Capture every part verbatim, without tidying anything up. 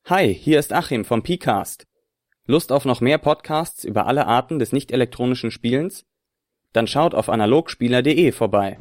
Hi, hier ist Achim vom P-Cast. Lust auf noch mehr Podcasts über alle Arten des nicht-elektronischen Spielens? Dann schaut auf analogspieler punkt de vorbei.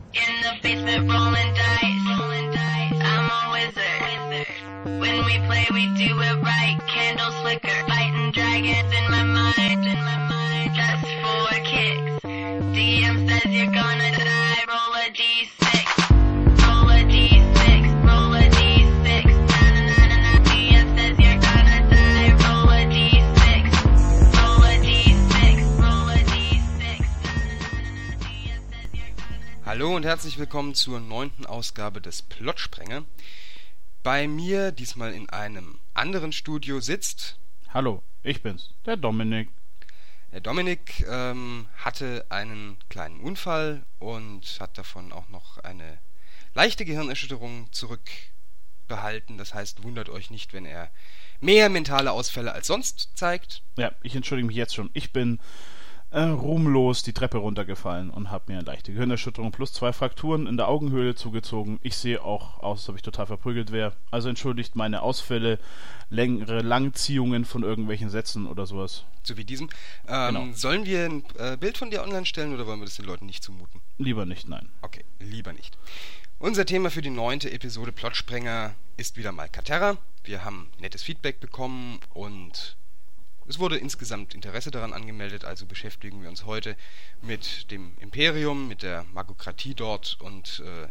Hallo und herzlich willkommen zur neunten Ausgabe des Plotsprenger. Bei mir, diesmal in einem anderen Studio, sitzt... Hallo, ich bin's, der Dominik. Der Dominik ähm, hatte einen kleinen Unfall und hat davon auch noch eine leichte Gehirnerschütterung zurückbehalten. Das heißt, wundert euch nicht, wenn er mehr mentale Ausfälle als sonst zeigt. Ja, ich entschuldige mich jetzt schon. Ich bin äh, ruhmlos die Treppe runtergefallen und habe mir eine leichte Gehirnerschütterung plus zwei Frakturen in der Augenhöhle zugezogen. Ich sehe auch aus, als ob ich total verprügelt wäre. Also entschuldigt meine Ausfälle, längere Langziehungen von irgendwelchen Sätzen oder sowas. So wie diesem. Ähm, Genau. Sollen wir ein äh, Bild von dir online stellen oder wollen wir das den Leuten nicht zumuten? Lieber nicht, nein. Okay, lieber nicht. Unser Thema für die neunte Episode Plotsprenger ist wieder mal Katerra. Wir haben nettes Feedback bekommen und es wurde insgesamt Interesse daran angemeldet, also beschäftigen wir uns heute mit dem Imperium, mit der Magokratie dort und äh,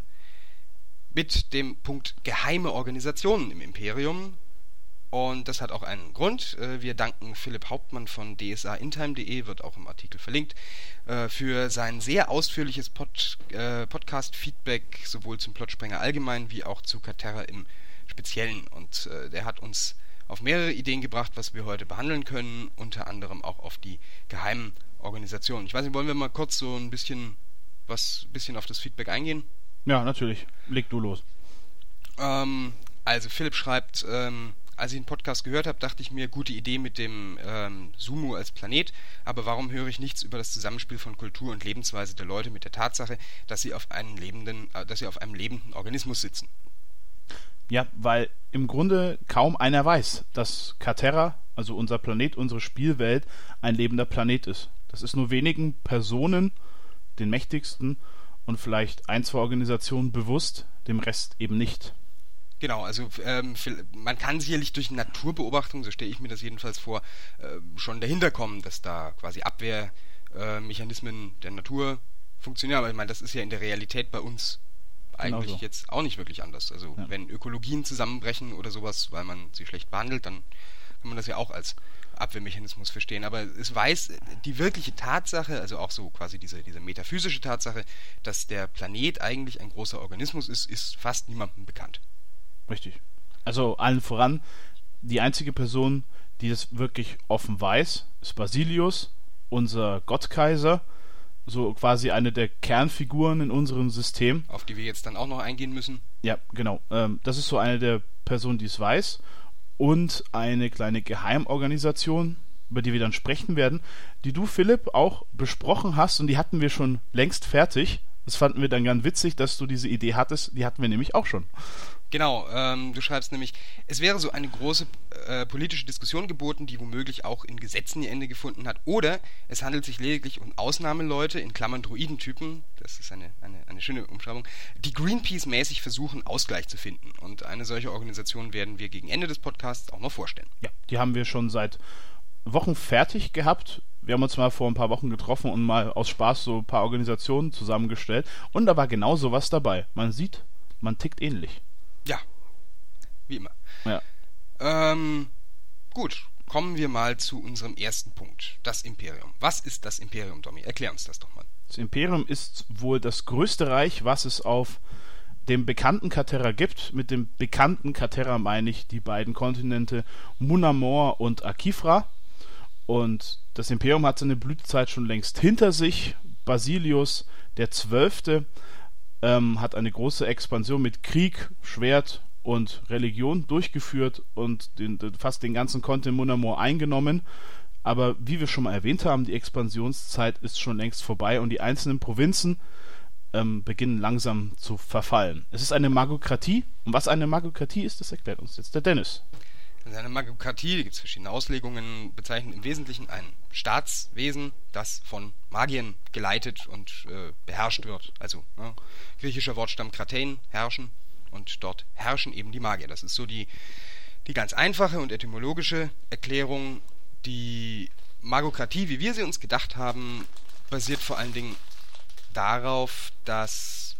mit dem Punkt geheime Organisationen im Imperium. Und das hat auch einen Grund. Wir danken Philipp Hauptmann von d s a intime punkt de, wird auch im Artikel verlinkt, für sein sehr ausführliches Pod, äh, Podcast-Feedback, sowohl zum Plotsprenger allgemein wie auch zu Katerra im Speziellen. Und äh, der hat uns auf mehrere Ideen gebracht, was wir heute behandeln können, unter anderem auch auf die geheimen Organisationen. Ich weiß nicht, wollen wir mal kurz so ein bisschen, was, bisschen auf das Feedback eingehen? Ja, natürlich. Leg du los. Ähm, also Philipp schreibt, ähm, als ich den Podcast gehört habe, dachte ich mir, gute Idee mit dem ähm, Sumu als Planet, aber warum höre ich nichts über das Zusammenspiel von Kultur und Lebensweise der Leute mit der Tatsache, dass sie auf einen lebenden, äh, dass sie auf einem lebenden Organismus sitzen? Ja, weil im Grunde kaum einer weiß, dass Katerra, also unser Planet, unsere Spielwelt, ein lebender Planet ist. Das ist nur wenigen Personen, den mächtigsten und vielleicht ein, zwei Organisationen bewusst, dem Rest eben nicht. Genau, also ähm, man kann sicherlich durch Naturbeobachtung, so stelle ich mir das jedenfalls vor, äh, schon dahinter kommen, dass da quasi Abwehrmechanismen äh, der Natur funktionieren. Aber ich meine, das ist ja in der Realität bei uns eigentlich Genauso. jetzt auch nicht wirklich anders. Also Ja. wenn Ökologien zusammenbrechen oder sowas, weil man sie schlecht behandelt, dann kann man das ja auch als Abwehrmechanismus verstehen. Aber es weiß die wirkliche Tatsache, also auch so quasi diese, diese metaphysische Tatsache, dass der Planet eigentlich ein großer Organismus ist, ist fast niemandem bekannt. Richtig. Also allen voran, die einzige Person, die das wirklich offen weiß, ist Basilius, unser Gottkaiser, so quasi eine der Kernfiguren in unserem System. Auf die wir jetzt dann auch noch eingehen müssen. Ja, genau. Ähm, das ist so eine der Personen, die es weiß. Und eine kleine Geheimorganisation, über die wir dann sprechen werden, die du, Philipp, auch besprochen hast und die hatten wir schon längst fertig. Das fanden wir dann ganz witzig, dass du diese Idee hattest. Die hatten wir nämlich auch schon. Genau, ähm, du schreibst nämlich, es wäre so eine große äh, politische Diskussion geboten, die womöglich auch in Gesetzen ihr Ende gefunden hat, oder es handelt sich lediglich um Ausnahmeleute, in Klammern Druidentypen, das ist eine, eine, eine schöne Umschreibung, die Greenpeace-mäßig versuchen, Ausgleich zu finden. Und eine solche Organisation werden wir gegen Ende des Podcasts auch noch vorstellen. Ja, die haben wir schon seit Wochen fertig gehabt. Wir haben uns mal vor ein paar Wochen getroffen und mal aus Spaß so ein paar Organisationen zusammengestellt. Und da war genau sowas dabei. Man sieht, man tickt ähnlich. Ja, wie immer. Ja. Ähm, gut, kommen wir mal zu unserem ersten Punkt, das Imperium. Was ist das Imperium, Domi? Erklär uns das doch mal. Das Imperium ist wohl das größte Reich, was es auf dem bekannten Katerra gibt. Mit dem bekannten Katerra meine ich die beiden Kontinente Munamor und Akifra. Und das Imperium hat seine Blütezeit schon längst hinter sich. Basilius der Zwölfte ähm, hat eine große Expansion mit Krieg, Schwert und Religion durchgeführt und den, fast den ganzen Kontinent Munamor eingenommen. Aber wie wir schon mal erwähnt haben, die Expansionszeit ist schon längst vorbei und die einzelnen Provinzen ähm, beginnen langsam zu verfallen. Es ist eine Magokratie. Und was eine Magokratie ist, das erklärt uns jetzt der Dennis. Eine Magokratie, da gibt es verschiedene Auslegungen, bezeichnet im Wesentlichen ein Staatswesen, das von Magiern geleitet und äh, beherrscht wird. Also ne, griechischer Wortstamm kratein, herrschen, und dort herrschen eben die Magier. Das ist so die, die ganz einfache und etymologische Erklärung. Die Magokratie, wie wir sie uns gedacht haben, basiert vor allen Dingen darauf, dass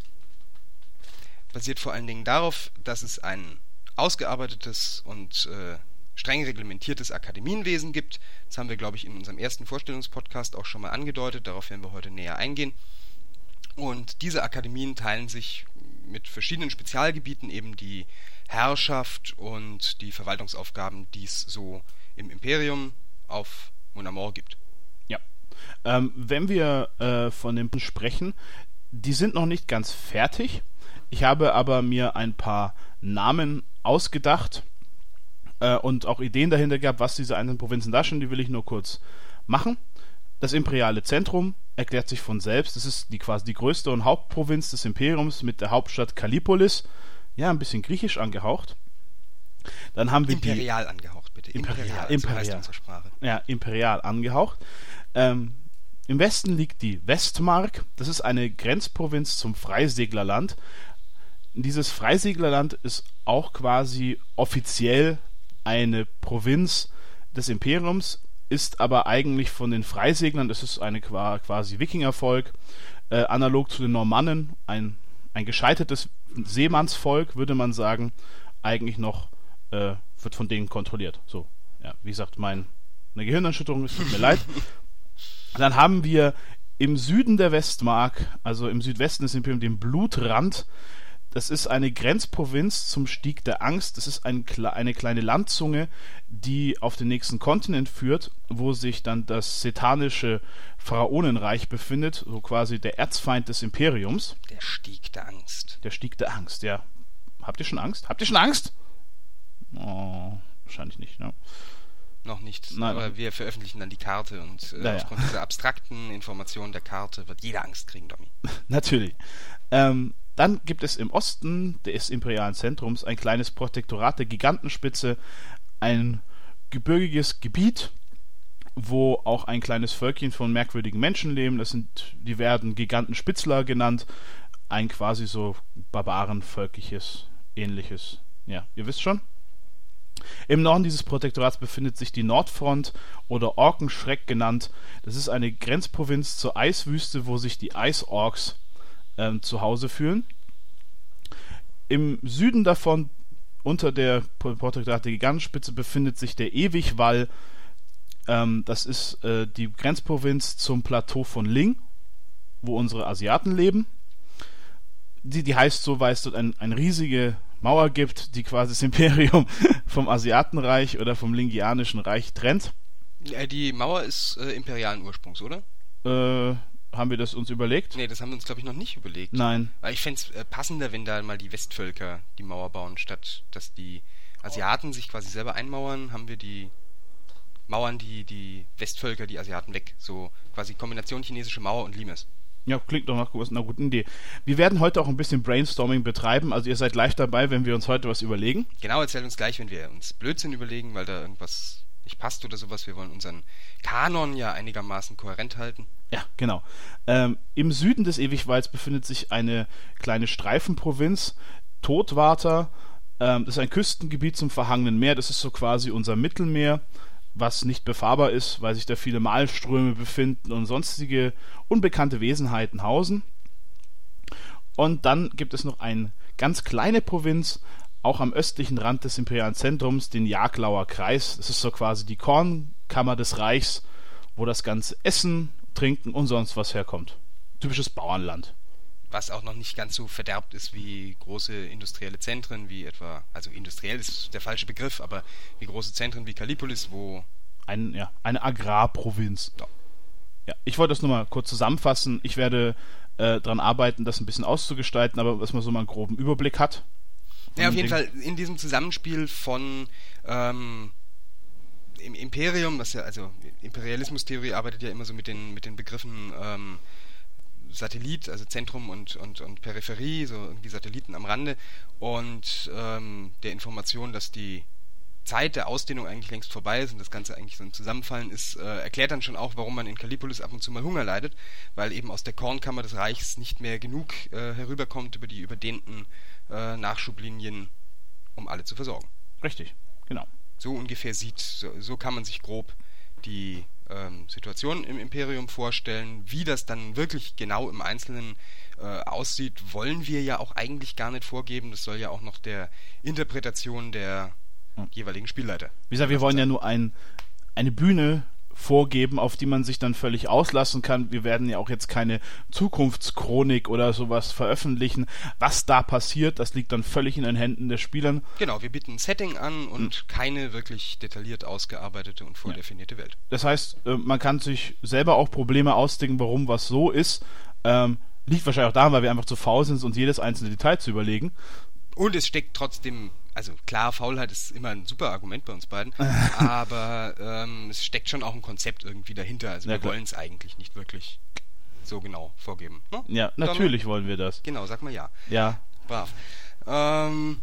basiert vor allen Dingen darauf, dass es ein ausgearbeitetes und äh, streng reglementiertes Akademienwesen gibt. Das haben wir, glaube ich, in unserem ersten Vorstellungspodcast auch schon mal angedeutet. Darauf werden wir heute näher eingehen. Und diese Akademien teilen sich mit verschiedenen Spezialgebieten eben die Herrschaft und die Verwaltungsaufgaben, die es so im Imperium auf Munamor gibt. Ja. Ähm, wenn wir äh, von den sprechen, die sind noch nicht ganz fertig. Ich habe aber mir ein paar Namen ausgedacht äh, und auch Ideen dahinter gehabt, was diese einzelnen Provinzen darstellen. Die will ich nur kurz machen. Das imperiale Zentrum erklärt sich von selbst. Das ist die quasi die größte und Hauptprovinz des Imperiums mit der Hauptstadt Kallipolis. Ja, ein bisschen griechisch angehaucht. Dann haben wir imperial die, angehaucht, bitte. Imperial, imperial, imperial. So heißt unsere Sprache. Ja, imperial angehaucht. Ähm, Im Westen liegt die Westmark. Das ist eine Grenzprovinz zum Freiseglerland. Dieses Freiseglerland ist auch quasi offiziell eine Provinz des Imperiums, ist aber eigentlich von den Freiseglern, das ist eine quasi Wikingervolk, äh, analog zu den Normannen, ein, ein gescheitertes Seemannsvolk, würde man sagen, eigentlich noch äh, wird von denen kontrolliert. So, ja, wie gesagt, mein, eine Gehirnerschütterung, es tut mir leid. Dann haben wir im Süden der Westmark, also im Südwesten des Imperiums, den Blutrand. Das ist eine Grenzprovinz zum Stieg der Angst. Das ist ein, eine kleine Landzunge, die auf den nächsten Kontinent führt, wo sich dann das setanische Pharaonenreich befindet, so quasi der Erzfeind des Imperiums. Der Stieg der Angst. Der Stieg der Angst, ja. Habt ihr schon Angst? Habt ihr schon Angst? Oh, wahrscheinlich nicht, ne? Noch nicht, Nein, aber wir veröffentlichen dann die Karte und äh, naja. aufgrund dieser abstrakten Informationen der Karte wird jeder Angst kriegen, Domi. Natürlich. Ähm, Dann gibt es im Osten des imperialen Zentrums ein kleines Protektorat der Gigantenspitze, ein gebirgiges Gebiet, wo auch ein kleines Völkchen von merkwürdigen Menschen leben. Das sind, die werden Gigantenspitzler genannt, ein quasi so barbarenvölkliches, ähnliches. Ja, ihr wisst schon. Im Norden dieses Protektorats befindet sich die Nordfront oder Orkenschreck genannt. Das ist eine Grenzprovinz zur Eiswüste, wo sich die Eisorks ähm, zu Hause fühlen. Im Süden davon, unter der Protektorat der Gigantenspitze, befindet sich der Ewigwall. Ähm, das ist äh, die Grenzprovinz zum Plateau von Ling, wo unsere Asiaten leben. Die, die heißt so, weil es dort ein, eine riesige Mauer gibt, die quasi das Imperium vom Asiatenreich oder vom Lingianischen Reich trennt. Ja, die Mauer ist äh, imperialen Ursprungs, oder? Äh, haben wir das uns überlegt? Nee, das haben wir uns, glaube ich, noch nicht überlegt. Nein. Weil ich fände es äh, passender, wenn da mal die Westvölker die Mauer bauen, statt dass die Asiaten sich quasi selber einmauern, haben wir die Mauern, die, die Westvölker, die Asiaten weg. So quasi Kombination chinesische Mauer und Limes. Ja, klingt doch nach einer guten Idee. Wir werden heute auch ein bisschen Brainstorming betreiben, also ihr seid leicht dabei, wenn wir uns heute was überlegen. Genau, erzählt uns gleich, wenn wir uns Blödsinn überlegen, weil da irgendwas nicht passt oder sowas. Wir wollen unseren Kanon ja einigermaßen kohärent halten. Ja, genau. Ähm, im Süden des Ewigwalds befindet sich eine kleine Streifenprovinz, Todwater. Ähm, das ist ein Küstengebiet zum verhangenen Meer. Das ist so quasi unser Mittelmeer, was nicht befahrbar ist, weil sich da viele Malströme befinden und sonstige unbekannte Wesenheiten hausen. Und dann gibt es noch eine ganz kleine Provinz, auch am östlichen Rand des imperialen Zentrums, den Jaglauer Kreis. Das ist so quasi die Kornkammer des Reichs, wo das ganze Essen, Trinken und sonst was herkommt. Typisches Bauernland. Was auch noch nicht ganz so verderbt ist wie große industrielle Zentren, wie etwa, also industriell ist der falsche Begriff, aber wie große Zentren wie Kallipolis, wo... Ein, ja, eine Agrarprovinz. Ja. Ja, ich wollte das nur mal kurz zusammenfassen. Ich werde äh, daran arbeiten, das ein bisschen auszugestalten, aber dass man so mal einen groben Überblick hat. Ja, auf jeden Fall in diesem Zusammenspiel von ähm, im Imperium, was ja, also Imperialismustheorie arbeitet ja immer so mit den, mit den Begriffen ähm, Satellit, also Zentrum und, und, und Peripherie, so irgendwie Satelliten am Rande, und ähm, der Information, dass die Zeit der Ausdehnung eigentlich längst vorbei ist und das Ganze eigentlich so ein Zusammenfallen ist, äh, erklärt dann schon auch, warum man in Kallipolis ab und zu mal Hunger leidet, weil eben aus der Kornkammer des Reichs nicht mehr genug äh, herüberkommt über die überdehnten äh, Nachschublinien, um alle zu versorgen. Richtig, genau. So ungefähr sieht, so, so kann man sich grob die ähm, Situation im Imperium vorstellen. Wie das dann wirklich genau im Einzelnen äh, aussieht, wollen wir ja auch eigentlich gar nicht vorgeben. Das soll ja auch noch der Interpretation der hm. jeweiligen Spielleiter. Wie gesagt, wir wollen ja nur ein, eine Bühne vorgeben, auf die man sich dann völlig auslassen kann. Wir werden ja auch jetzt keine Zukunftschronik oder sowas veröffentlichen. Was da passiert, das liegt dann völlig in den Händen der Spielern. Genau, wir bieten ein Setting an und hm. keine wirklich detailliert ausgearbeitete und vordefinierte ja. Welt. Das heißt, man kann sich selber auch Probleme ausdenken, warum was so ist. Ähm, liegt wahrscheinlich auch daran, weil wir einfach zu faul sind, uns jedes einzelne Detail zu überlegen. Und es steckt trotzdem, also klar, Faulheit ist immer ein super Argument bei uns beiden, aber ähm, es steckt schon auch ein Konzept irgendwie dahinter. Also ja, wir wollen es eigentlich nicht wirklich so genau vorgeben. Ne? Ja, natürlich Dann, wollen wir das. Genau, sag mal ja. Ja. Brav. Ähm,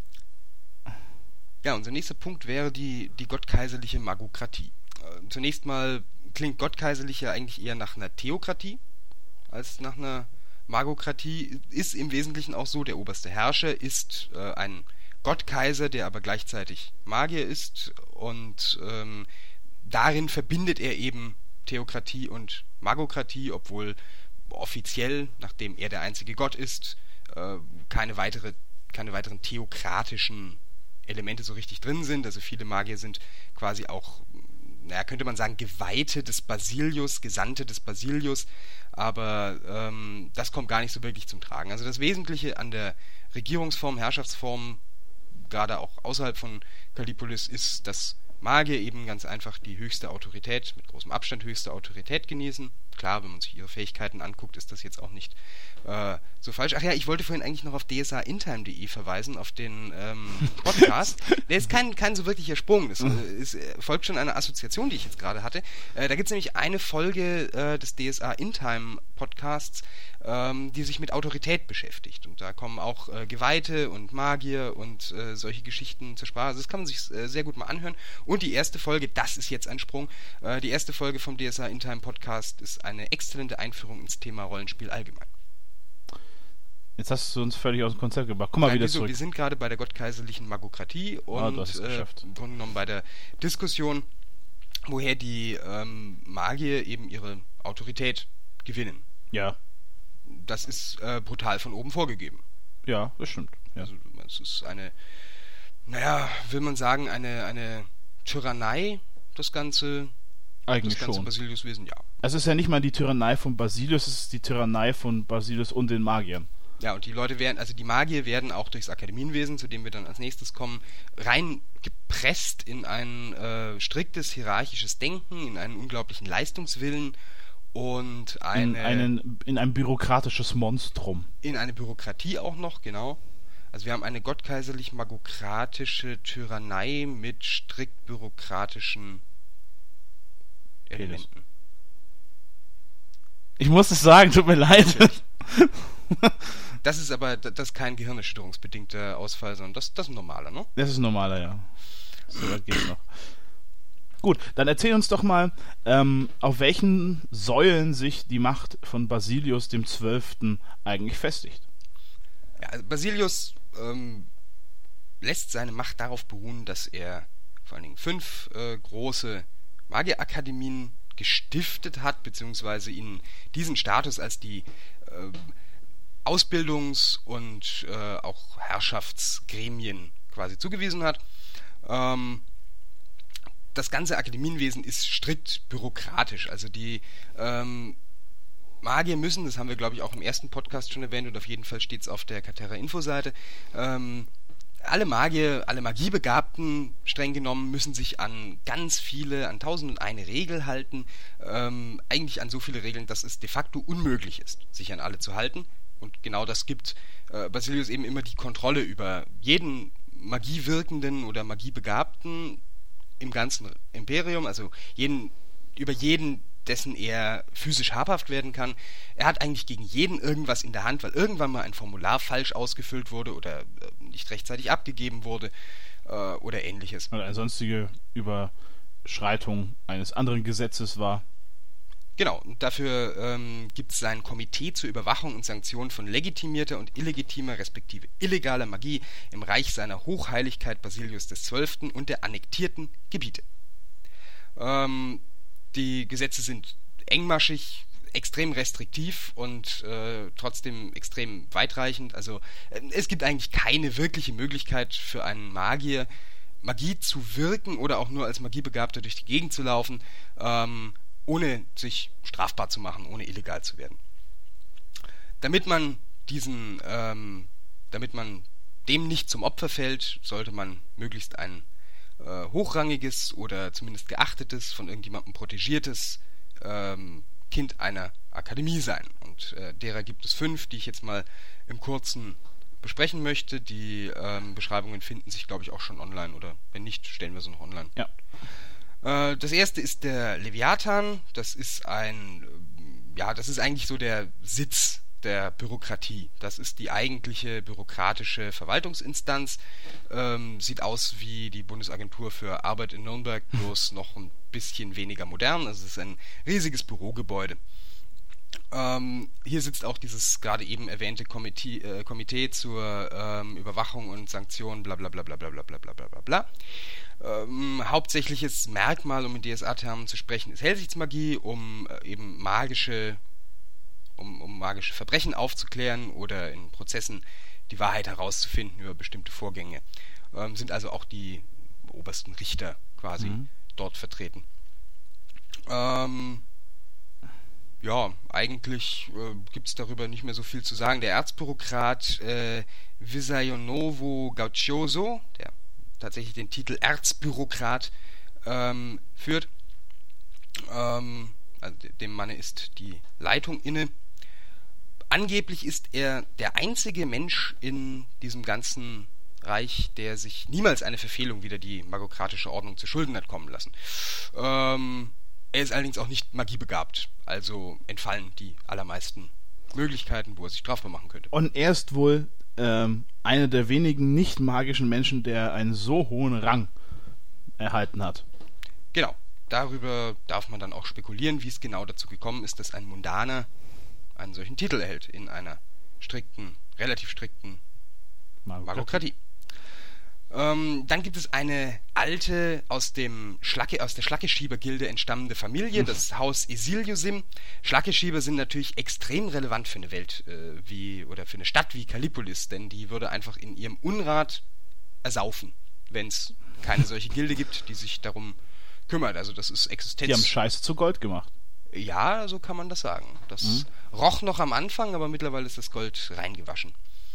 ja, unser nächster Punkt wäre die, die gottkaiserliche Magokratie. Äh, zunächst mal klingt gottkaiserlich ja eigentlich eher nach einer Theokratie als nach einer Magokratie. Ist im Wesentlichen auch so, der oberste Herrscher ist äh, ein Gottkaiser, der aber gleichzeitig Magier ist und ähm, darin verbindet er eben Theokratie und Magokratie, obwohl offiziell, nachdem er der einzige Gott ist, äh, keine weitere, keine weiteren theokratischen Elemente so richtig drin sind. Also viele Magier sind quasi auch, naja, könnte man sagen, Geweihte des Basilius, Gesandte des Basilius, aber ähm, das kommt gar nicht so wirklich zum Tragen. Also das Wesentliche an der Regierungsform, Herrschaftsform, gerade auch außerhalb von Kallipolis, ist, dass Magier eben ganz einfach die höchste Autorität, mit großem Abstand höchste Autorität genießen. Klar, wenn man sich ihre Fähigkeiten anguckt, ist das jetzt auch nicht äh, so falsch. Ach ja, ich wollte vorhin eigentlich noch auf d s a intime punkt d e verweisen, auf den ähm, Podcast. Der ist kein, kein so wirklicher Sprung. Das äh, ist, äh, folgt schon einer Assoziation, die ich jetzt gerade hatte. Äh, da gibt es nämlich eine Folge äh, des D S A Intime Podcasts, ähm, die sich mit Autorität beschäftigt. Und da kommen auch äh, Geweihte und Magier und äh, solche Geschichten zur Sprache. Also das kann man sich äh, sehr gut mal anhören. Und die erste Folge, das ist jetzt ein Sprung, äh, die erste Folge vom D S A Intime Podcast ist eine exzellente Einführung ins Thema Rollenspiel allgemein. Jetzt hast du uns völlig aus dem Konzept gebracht. Komm mal Nein, wieder wieso? zurück. Wir sind gerade bei der gottkaiserlichen Magokratie und oh, äh, im Grunde genommen bei der Diskussion, woher die ähm, Magier eben ihre Autorität gewinnen. Ja. Das ist äh, brutal von oben vorgegeben. Ja, das stimmt. Ja. Also es ist eine, naja, will man sagen, eine, eine Tyrannei, das ganze, Eigentlich das ganze schon. Basiliuswesen, ja. Es ist ja nicht mal die Tyrannei von Basilius, es ist die Tyrannei von Basilius und den Magiern. Ja, und die Leute werden, also die Magier werden auch durchs Akademienwesen, zu dem wir dann als nächstes kommen, rein gepresst in ein äh, striktes hierarchisches Denken, in einen unglaublichen Leistungswillen und eine, in, einen, in ein bürokratisches Monstrum. In eine Bürokratie auch noch, genau. Also wir haben eine gottkaiserlich-magokratische Tyrannei mit strikt bürokratischen Elementen. Ich muss es sagen, tut mir leid. Das ist aber das ist kein gehirnerschütterungsbedingter Ausfall, sondern das, das ist ein normaler, ne? Das ist ein normaler, ja. So weit geht's noch. Gut, dann erzähl uns doch mal, ähm, auf welchen Säulen sich die Macht von Basilius dem Zwölften eigentlich festigt. Ja, also Basilius ähm, lässt seine Macht darauf beruhen, dass er vor allen Dingen fünf äh, große Magierakademien gestiftet hat, beziehungsweise ihnen diesen Status als die äh, Ausbildungs- und äh, auch Herrschaftsgremien quasi zugewiesen hat. Ähm, das ganze Akademienwesen ist strikt bürokratisch. Also die ähm, Magier müssen, das haben wir glaube ich auch im ersten Podcast schon erwähnt und auf jeden Fall steht es auf der Caterra-Info-Seite, ähm, alle Magier, alle Magiebegabten, streng genommen, müssen sich an ganz viele, an tausend und eine Regel halten. Ähm, eigentlich an so viele Regeln, dass es de facto unmöglich ist, sich an alle zu halten. Und genau das gibt äh, Basilius eben immer die Kontrolle über jeden Magiewirkenden oder Magiebegabten im ganzen Imperium, also jeden, über jeden, dessen er physisch habhaft werden kann. Er hat eigentlich gegen jeden irgendwas in der Hand, weil irgendwann mal ein Formular falsch ausgefüllt wurde oder äh, nicht rechtzeitig abgegeben wurde. äh, oder ähnliches. Oder eine sonstige Überschreitung eines anderen Gesetzes war. Genau, und dafür ähm, gibt es ein Komitee zur Überwachung und Sanktion von legitimierter und illegitimer respektive illegaler Magie im Reich seiner Hochheiligkeit Basilius der Zwölften und der annektierten Gebiete. Ähm, die Gesetze sind engmaschig, extrem restriktiv und äh, trotzdem extrem weitreichend. Also äh, es gibt eigentlich keine wirkliche Möglichkeit für einen Magier, Magie zu wirken oder auch nur als Magiebegabter durch die Gegend zu laufen, ähm, ohne sich strafbar zu machen, ohne illegal zu werden. Damit man diesen, ähm, damit man dem nicht zum Opfer fällt, sollte man möglichst ein äh, hochrangiges oder zumindest geachtetes, von irgendjemandem protegiertes ähm, Kind einer Akademie sein. Und äh, derer gibt es fünf, die ich jetzt mal im Kurzen besprechen möchte. Die ähm, Beschreibungen finden sich, glaube ich, auch schon online, oder wenn nicht, stellen wir sie noch online. Ja. Äh, das erste ist der Leviathan. Das ist ein, ja, das ist eigentlich so der Sitz der Bürokratie. Das ist die eigentliche bürokratische Verwaltungsinstanz. Ähm, sieht aus wie die Bundesagentur für Arbeit in Nürnberg, bloß noch ein bisschen weniger modern. Also es ist ein riesiges Bürogebäude. Ähm, hier sitzt auch dieses gerade eben erwähnte Komitee, äh, Komitee zur ähm, Überwachung und Sanktionen, bla bla bla bla bla bla bla bla bla bla. Ähm, hauptsächliches Merkmal, um in D S A-Termen zu sprechen, ist Hellsichtsmagie, um äh, eben magische Um, um magische Verbrechen aufzuklären oder in Prozessen die Wahrheit herauszufinden über bestimmte Vorgänge. Ähm, sind also auch die obersten Richter quasi mhm. dort vertreten. Ähm, ja, eigentlich äh, gibt es darüber nicht mehr so viel zu sagen. Der Erzbürokrat äh, Visaynovo Gaucioso, der tatsächlich den Titel Erzbürokrat ähm, führt, ähm, also dem Manne ist die Leitung inne. Angeblich ist er der einzige Mensch in diesem ganzen Reich, der sich niemals eine Verfehlung wider die magokratische Ordnung zu Schulden hat kommen lassen. Ähm, er ist allerdings auch nicht magiebegabt, also entfallen die allermeisten Möglichkeiten, wo er sich strafbar machen könnte. Und er ist wohl ähm, einer der wenigen nicht magischen Menschen, der einen so hohen Rang erhalten hat. Genau. Darüber darf man dann auch spekulieren, wie es genau dazu gekommen ist, dass ein Mundaner einen solchen Titel erhält in einer strikten, relativ strikten Magokratie. Ähm, dann gibt es eine alte, aus dem Schlacke, aus der Schlackeschieber-Gilde entstammende Familie, das Haus Isiliosim. Schlackeschieber sind natürlich extrem relevant für eine Welt äh, wie, oder für eine Stadt wie Kallipolis, denn die würde einfach in ihrem Unrat ersaufen, wenn es keine solche Gilde gibt, die sich darum kümmert. Also das ist Existenz. Die haben Scheiße zu Gold gemacht. Ja, so kann man das sagen. Das mhm. roch noch am Anfang, aber mittlerweile ist das Gold reingewaschen.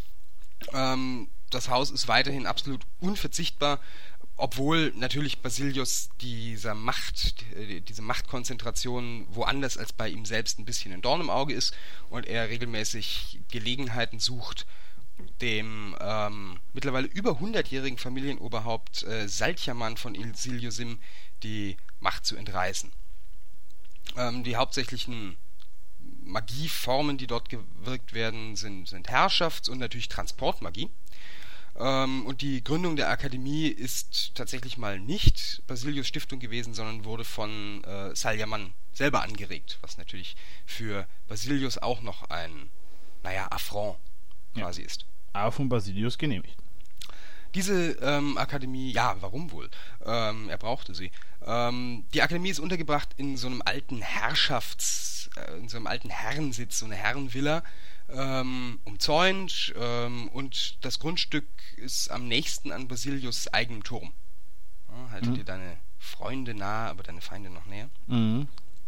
Ähm, das Haus ist weiterhin absolut unverzichtbar, obwohl natürlich Basilius dieser Macht, diese Machtkonzentration woanders als bei ihm selbst ein bisschen ein Dorn im Auge ist und er regelmäßig Gelegenheiten sucht, dem ähm, mittlerweile über hundertjährigen Familienoberhaupt äh, Saltjaman von Isiliosim die Macht zu entreißen. Ähm, die hauptsächlichen Magieformen, die dort gewirkt werden, sind, sind Herrschafts- und natürlich Transportmagie. Ähm, und die Gründung der Akademie ist tatsächlich mal nicht Basilius' Stiftung gewesen, sondern wurde von äh, Saljaman selber angeregt, was natürlich für Basilius auch noch ein, naja, Affront quasi ja. ist. Aber von Basilius genehmigt. Diese ähm, Akademie, ja, warum wohl? Ähm, er brauchte sie. Ähm, die Akademie ist untergebracht in so einem alten Herrschafts-, äh, in so einem alten Herrensitz, so eine Herrenvilla, ähm, umzäunt, ähm, und das Grundstück ist am nächsten an Basilius' eigenem Turm. Ja, halte mhm. dir deine Freunde nahe, aber deine Feinde noch näher. Mhm.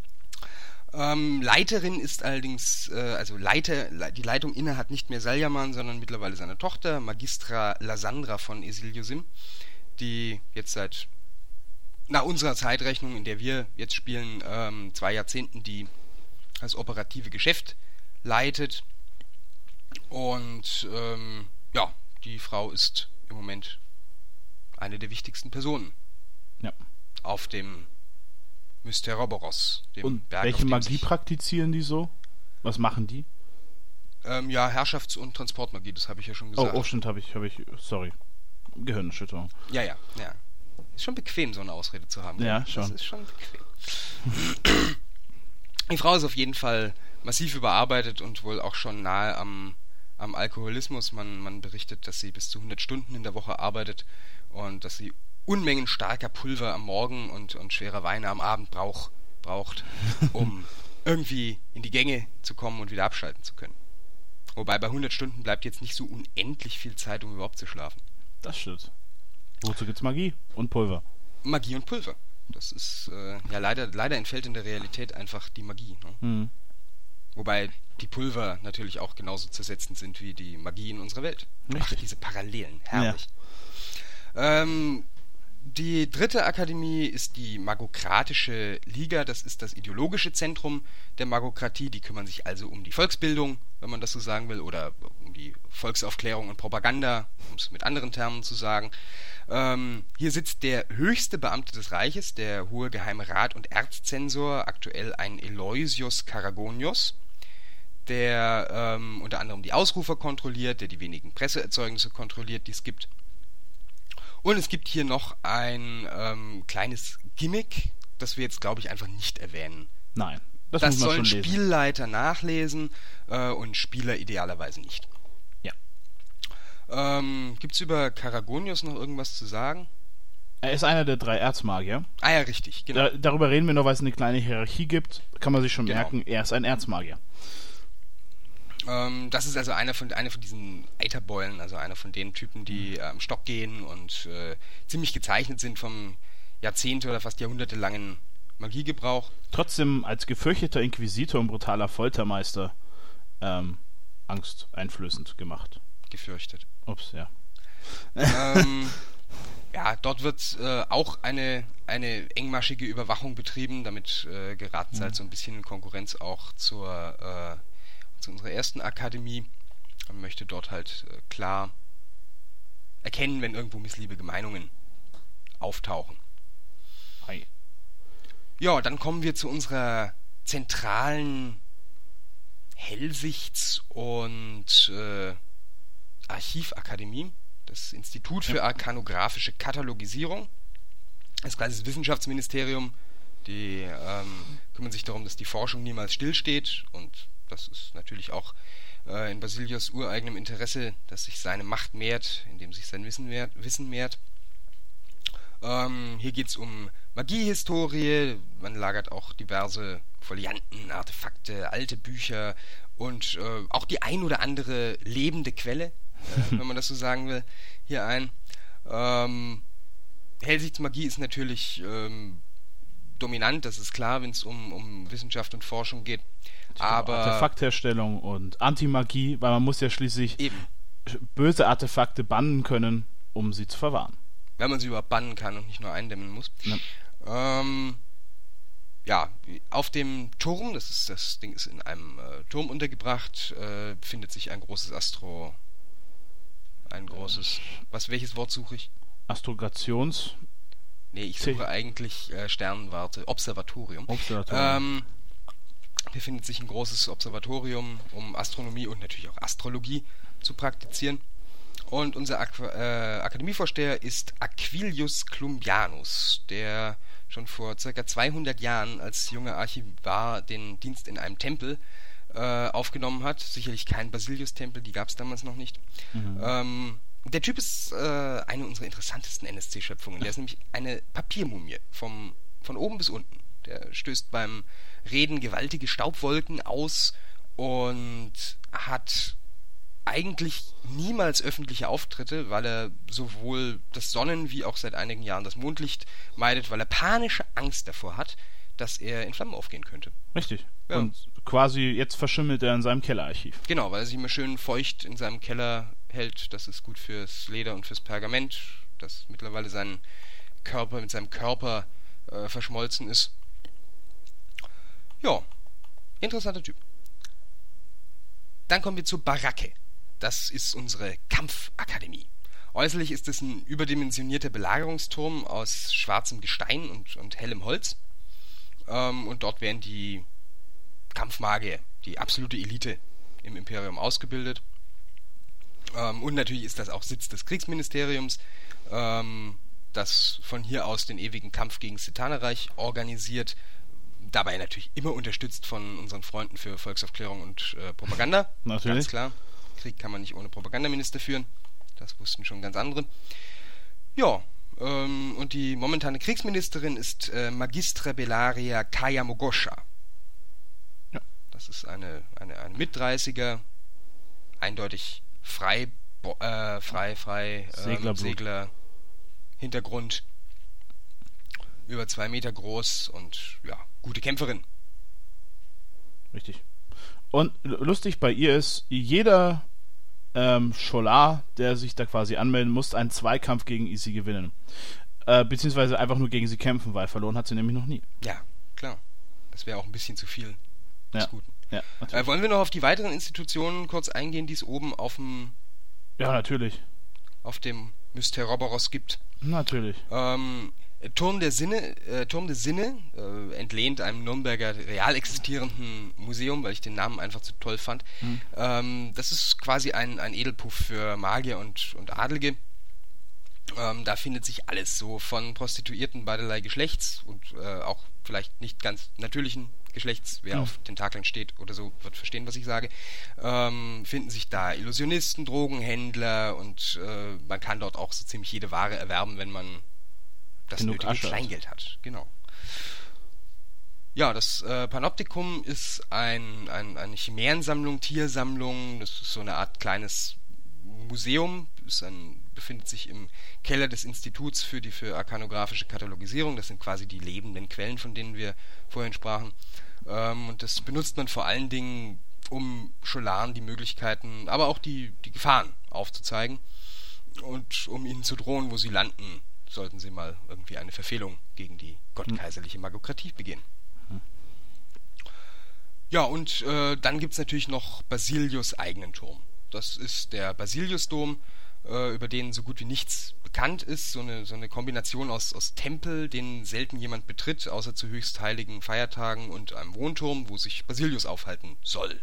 Ähm, Leiterin ist allerdings, äh, also Leiter, die Leitung inne hat nicht mehr Saljaman, sondern mittlerweile seine Tochter, Magistra Lasandra von Isiliosim, die jetzt seit, nach unserer Zeitrechnung, in der wir jetzt spielen, ähm, zwei Jahrzehnten die das operative Geschäft leitet. Und ähm, ja, die Frau ist im Moment eine der wichtigsten Personen ja. auf dem Mysteroboros, dem Und Berg, welche auf dem Magie sich, praktizieren die so? Was machen die? Ähm, ja, Herrschafts- und Transportmagie, das habe ich ja schon gesagt. Oh, oh stimmt, habe ich, habe ich, sorry. Gehirnerschütterung. Ja, ja, ja. Ist schon bequem, so eine Ausrede zu haben. Ja, schon. Das ist schon bequem. Die Frau ist auf jeden Fall massiv überarbeitet und wohl auch schon nahe am, am Alkoholismus. Man, man berichtet, dass sie bis zu hundert Stunden in der Woche arbeitet und dass sie Unmengen starker Pulver am Morgen und, und schwerer Weine am Abend brauch, braucht, um irgendwie in die Gänge zu kommen und wieder abschalten zu können. Wobei bei hundert Stunden bleibt jetzt nicht so unendlich viel Zeit, um überhaupt zu schlafen. Das stimmt. Wozu gibt's Magie und Pulver? Magie und Pulver. Das ist, äh, ja, leider, leider entfällt in der Realität einfach die Magie. Ne? Mhm. Wobei die Pulver natürlich auch genauso zersetzend sind wie die Magie in unserer Welt. Richtig. Ach, diese Parallelen, herrlich. Ja. Ähm, die dritte Akademie ist die Magokratische Liga. Das ist das ideologische Zentrum der Magokratie. Die kümmern sich also um die Volksbildung, wenn man das so sagen will, oder um die Volksaufklärung und Propaganda, um es mit anderen Termen zu sagen. Ähm, hier sitzt der höchste Beamte des Reiches, der Hohe Geheime Rat und Erzzensor, aktuell ein Eloisios Karagonios, der ähm, unter anderem die Ausrufer kontrolliert, der die wenigen Presseerzeugnisse kontrolliert, die es gibt. Und es gibt hier noch ein ähm, kleines Gimmick, das wir jetzt, glaube ich, einfach nicht erwähnen. Nein, das, Das muss man sollen schon lesen. Spielleiter nachlesen äh, und Spieler idealerweise nicht. Ja. Ähm, Gibt es über Karagonios noch irgendwas zu sagen? Er ist einer der drei Erzmagier. Ah ja, richtig, genau. Da, darüber reden wir noch, weil es eine kleine Hierarchie gibt. Kann man sich schon Genau. merken, er ist ein Erzmagier. Ähm, das ist also einer von, einer von diesen Eiterbeulen, also einer von den Typen, die äh, am Stock gehen und äh, ziemlich gezeichnet sind vom Jahrzehnte oder fast jahrhundertelangen Magiegebrauch. Trotzdem als gefürchteter Inquisitor und brutaler Foltermeister ähm, angsteinflößend gemacht. Gefürchtet. Ups, ja. ähm, ja, dort wird äh, auch eine, eine engmaschige Überwachung betrieben. Damit äh, geraten sie halt so ein bisschen in Konkurrenz auch zur, äh, zu unserer ersten Akademie. Man möchte dort halt äh, klar erkennen, wenn irgendwo missliebige Meinungen auftauchen. Hi. Ja, dann kommen wir zu unserer zentralen Hellsichts- und äh, Archivakademie, das Institut für arkanographische Katalogisierung. Das ist quasi das Wissenschaftsministerium. Die ähm, kümmern sich darum, dass die Forschung niemals stillsteht, und das ist natürlich auch äh, in Basilios ureigenem Interesse, dass sich seine Macht mehrt, indem sich sein Wissen mehrt. Wissen mehrt. Ähm, hier geht es um Magiehistorie, man lagert auch diverse Folianten, Artefakte, alte Bücher und äh, auch die ein oder andere lebende Quelle, äh, wenn man das so sagen will, hier ein. Ähm, Hellsichtsmagie ist natürlich ähm, dominant, das ist klar, wenn es um, um Wissenschaft und Forschung geht. Aber Artefaktherstellung und Antimagie, weil man muss ja schließlich eben, böse Artefakte bannen können, um sie zu verwahren. wenn man sie überhaupt bannen kann und nicht nur eindämmen muss. Ja. Ähm, ja, auf dem Turm, das ist das Ding ist in einem äh, Turm untergebracht, äh, befindet sich ein großes Astro, ein großes, was welches Wort suche ich? Astrogations Nee, ich suche eigentlich äh, Sternwarte, Observatorium. Observatorium. Ähm, befindet sich ein großes Observatorium, um Astronomie und natürlich auch Astrologie zu praktizieren. Und unser Ak äh, Akademievorsteher ist Aquilius Clumbianus, der schon vor ca. zweihundert Jahren als junger Archivar den Dienst in einem Tempel äh, aufgenommen hat. Sicherlich kein Basilius-Tempel, die gab es damals noch nicht. Mhm. Ähm, der Typ ist äh, eine unserer interessantesten N S C-Schöpfungen. Der ist nämlich eine Papiermumie, vom, von oben bis unten. Der stößt beim Reden gewaltige Staubwolken aus und hat eigentlich niemals öffentliche Auftritte, weil er sowohl das Sonnen- wie auch seit einigen Jahren das Mondlicht meidet, weil er panische Angst davor hat, dass er in Flammen aufgehen könnte. Richtig. Ja. Und quasi jetzt verschimmelt er in seinem Kellerarchiv. Genau, weil er sich immer schön feucht in seinem Keller hält. Das ist gut fürs Leder und fürs Pergament, das mittlerweile seinen Körper mit seinem Körper äh, verschmolzen ist. Ja, interessanter Typ. Dann kommen wir zur Baracke. Das ist unsere Kampfakademie. Äußerlich ist es ein überdimensionierter Belagerungsturm aus schwarzem Gestein und, und hellem Holz. Ähm, und dort werden die Kampfmagier, die absolute Elite im Imperium, ausgebildet. Ähm, und natürlich ist das auch Sitz des Kriegsministeriums, ähm, das von hier aus den ewigen Kampf gegen das Setanereich organisiert. Dabei natürlich immer unterstützt von unseren Freunden für Volksaufklärung und äh, Propaganda. Natürlich. Ganz klar. Krieg kann man nicht ohne Propagandaminister führen. Das wussten schon ganz andere. Ja, ähm, und die momentane Kriegsministerin ist äh, Magistra Bellaria Kaya Mogosha. Ja. Das ist eine, eine, eine Mitdreißiger, eindeutig frei, bo- äh, frei, frei, ähm, Seglerblut. Segler, Hintergrund, über zwei Meter groß und ja, gute Kämpferin. Richtig. Und lustig bei ihr ist, jeder ähm, Scholar, der sich da quasi anmelden muss, einen Zweikampf gegen sie gewinnen. Äh, beziehungsweise einfach nur gegen sie kämpfen, weil verloren hat sie nämlich noch nie. Ja, klar. Das wäre auch ein bisschen zu viel des Ja. Guten. Ja, Äh, wollen wir noch auf die weiteren Institutionen kurz eingehen, die es oben auf dem, ja natürlich. auf dem Mysteroboros gibt? Natürlich. Ähm, Turm der Sinne, äh, Turm der Sinne, äh, entlehnt einem Nürnberger real existierenden Museum, weil ich den Namen einfach zu toll fand. Hm. Ähm, das ist quasi ein, ein Edelpuff für Magier und, und Adlige. Ähm, da findet sich alles so von Prostituierten beiderlei Geschlechts und äh, auch vielleicht nicht ganz natürlichen Geschlechts, wer Hm. auf Tentakeln steht oder so, wird verstehen, was ich sage, ähm, finden sich da Illusionisten, Drogenhändler und äh, man kann dort auch so ziemlich jede Ware erwerben, wenn man das Genug nötige Asche hat. Kleingeld hat. Genau. Ja, das äh, Panoptikum ist ein, ein, eine Chimärensammlung, Tiersammlung, das ist so eine Art kleines Museum, ist ein, befindet sich im Keller des Instituts für die für arkanographische Katalogisierung, das sind quasi die lebenden Quellen, von denen wir vorhin sprachen. Ähm, und das benutzt man vor allen Dingen, um Scholaren die Möglichkeiten, aber auch die, die Gefahren aufzuzeigen und um ihnen zu drohen, wo sie landen, sollten sie mal irgendwie eine Verfehlung gegen die gottkaiserliche Magokratie begehen. Ja, und äh, dann gibt es natürlich noch Basilius' eigenen Turm. Das ist der Basiliusdom, äh, über den so gut wie nichts bekannt ist. So eine, so eine Kombination aus, aus Tempel, den selten jemand betritt, außer zu höchst heiligen Feiertagen, und einem Wohnturm, wo sich Basilius aufhalten soll.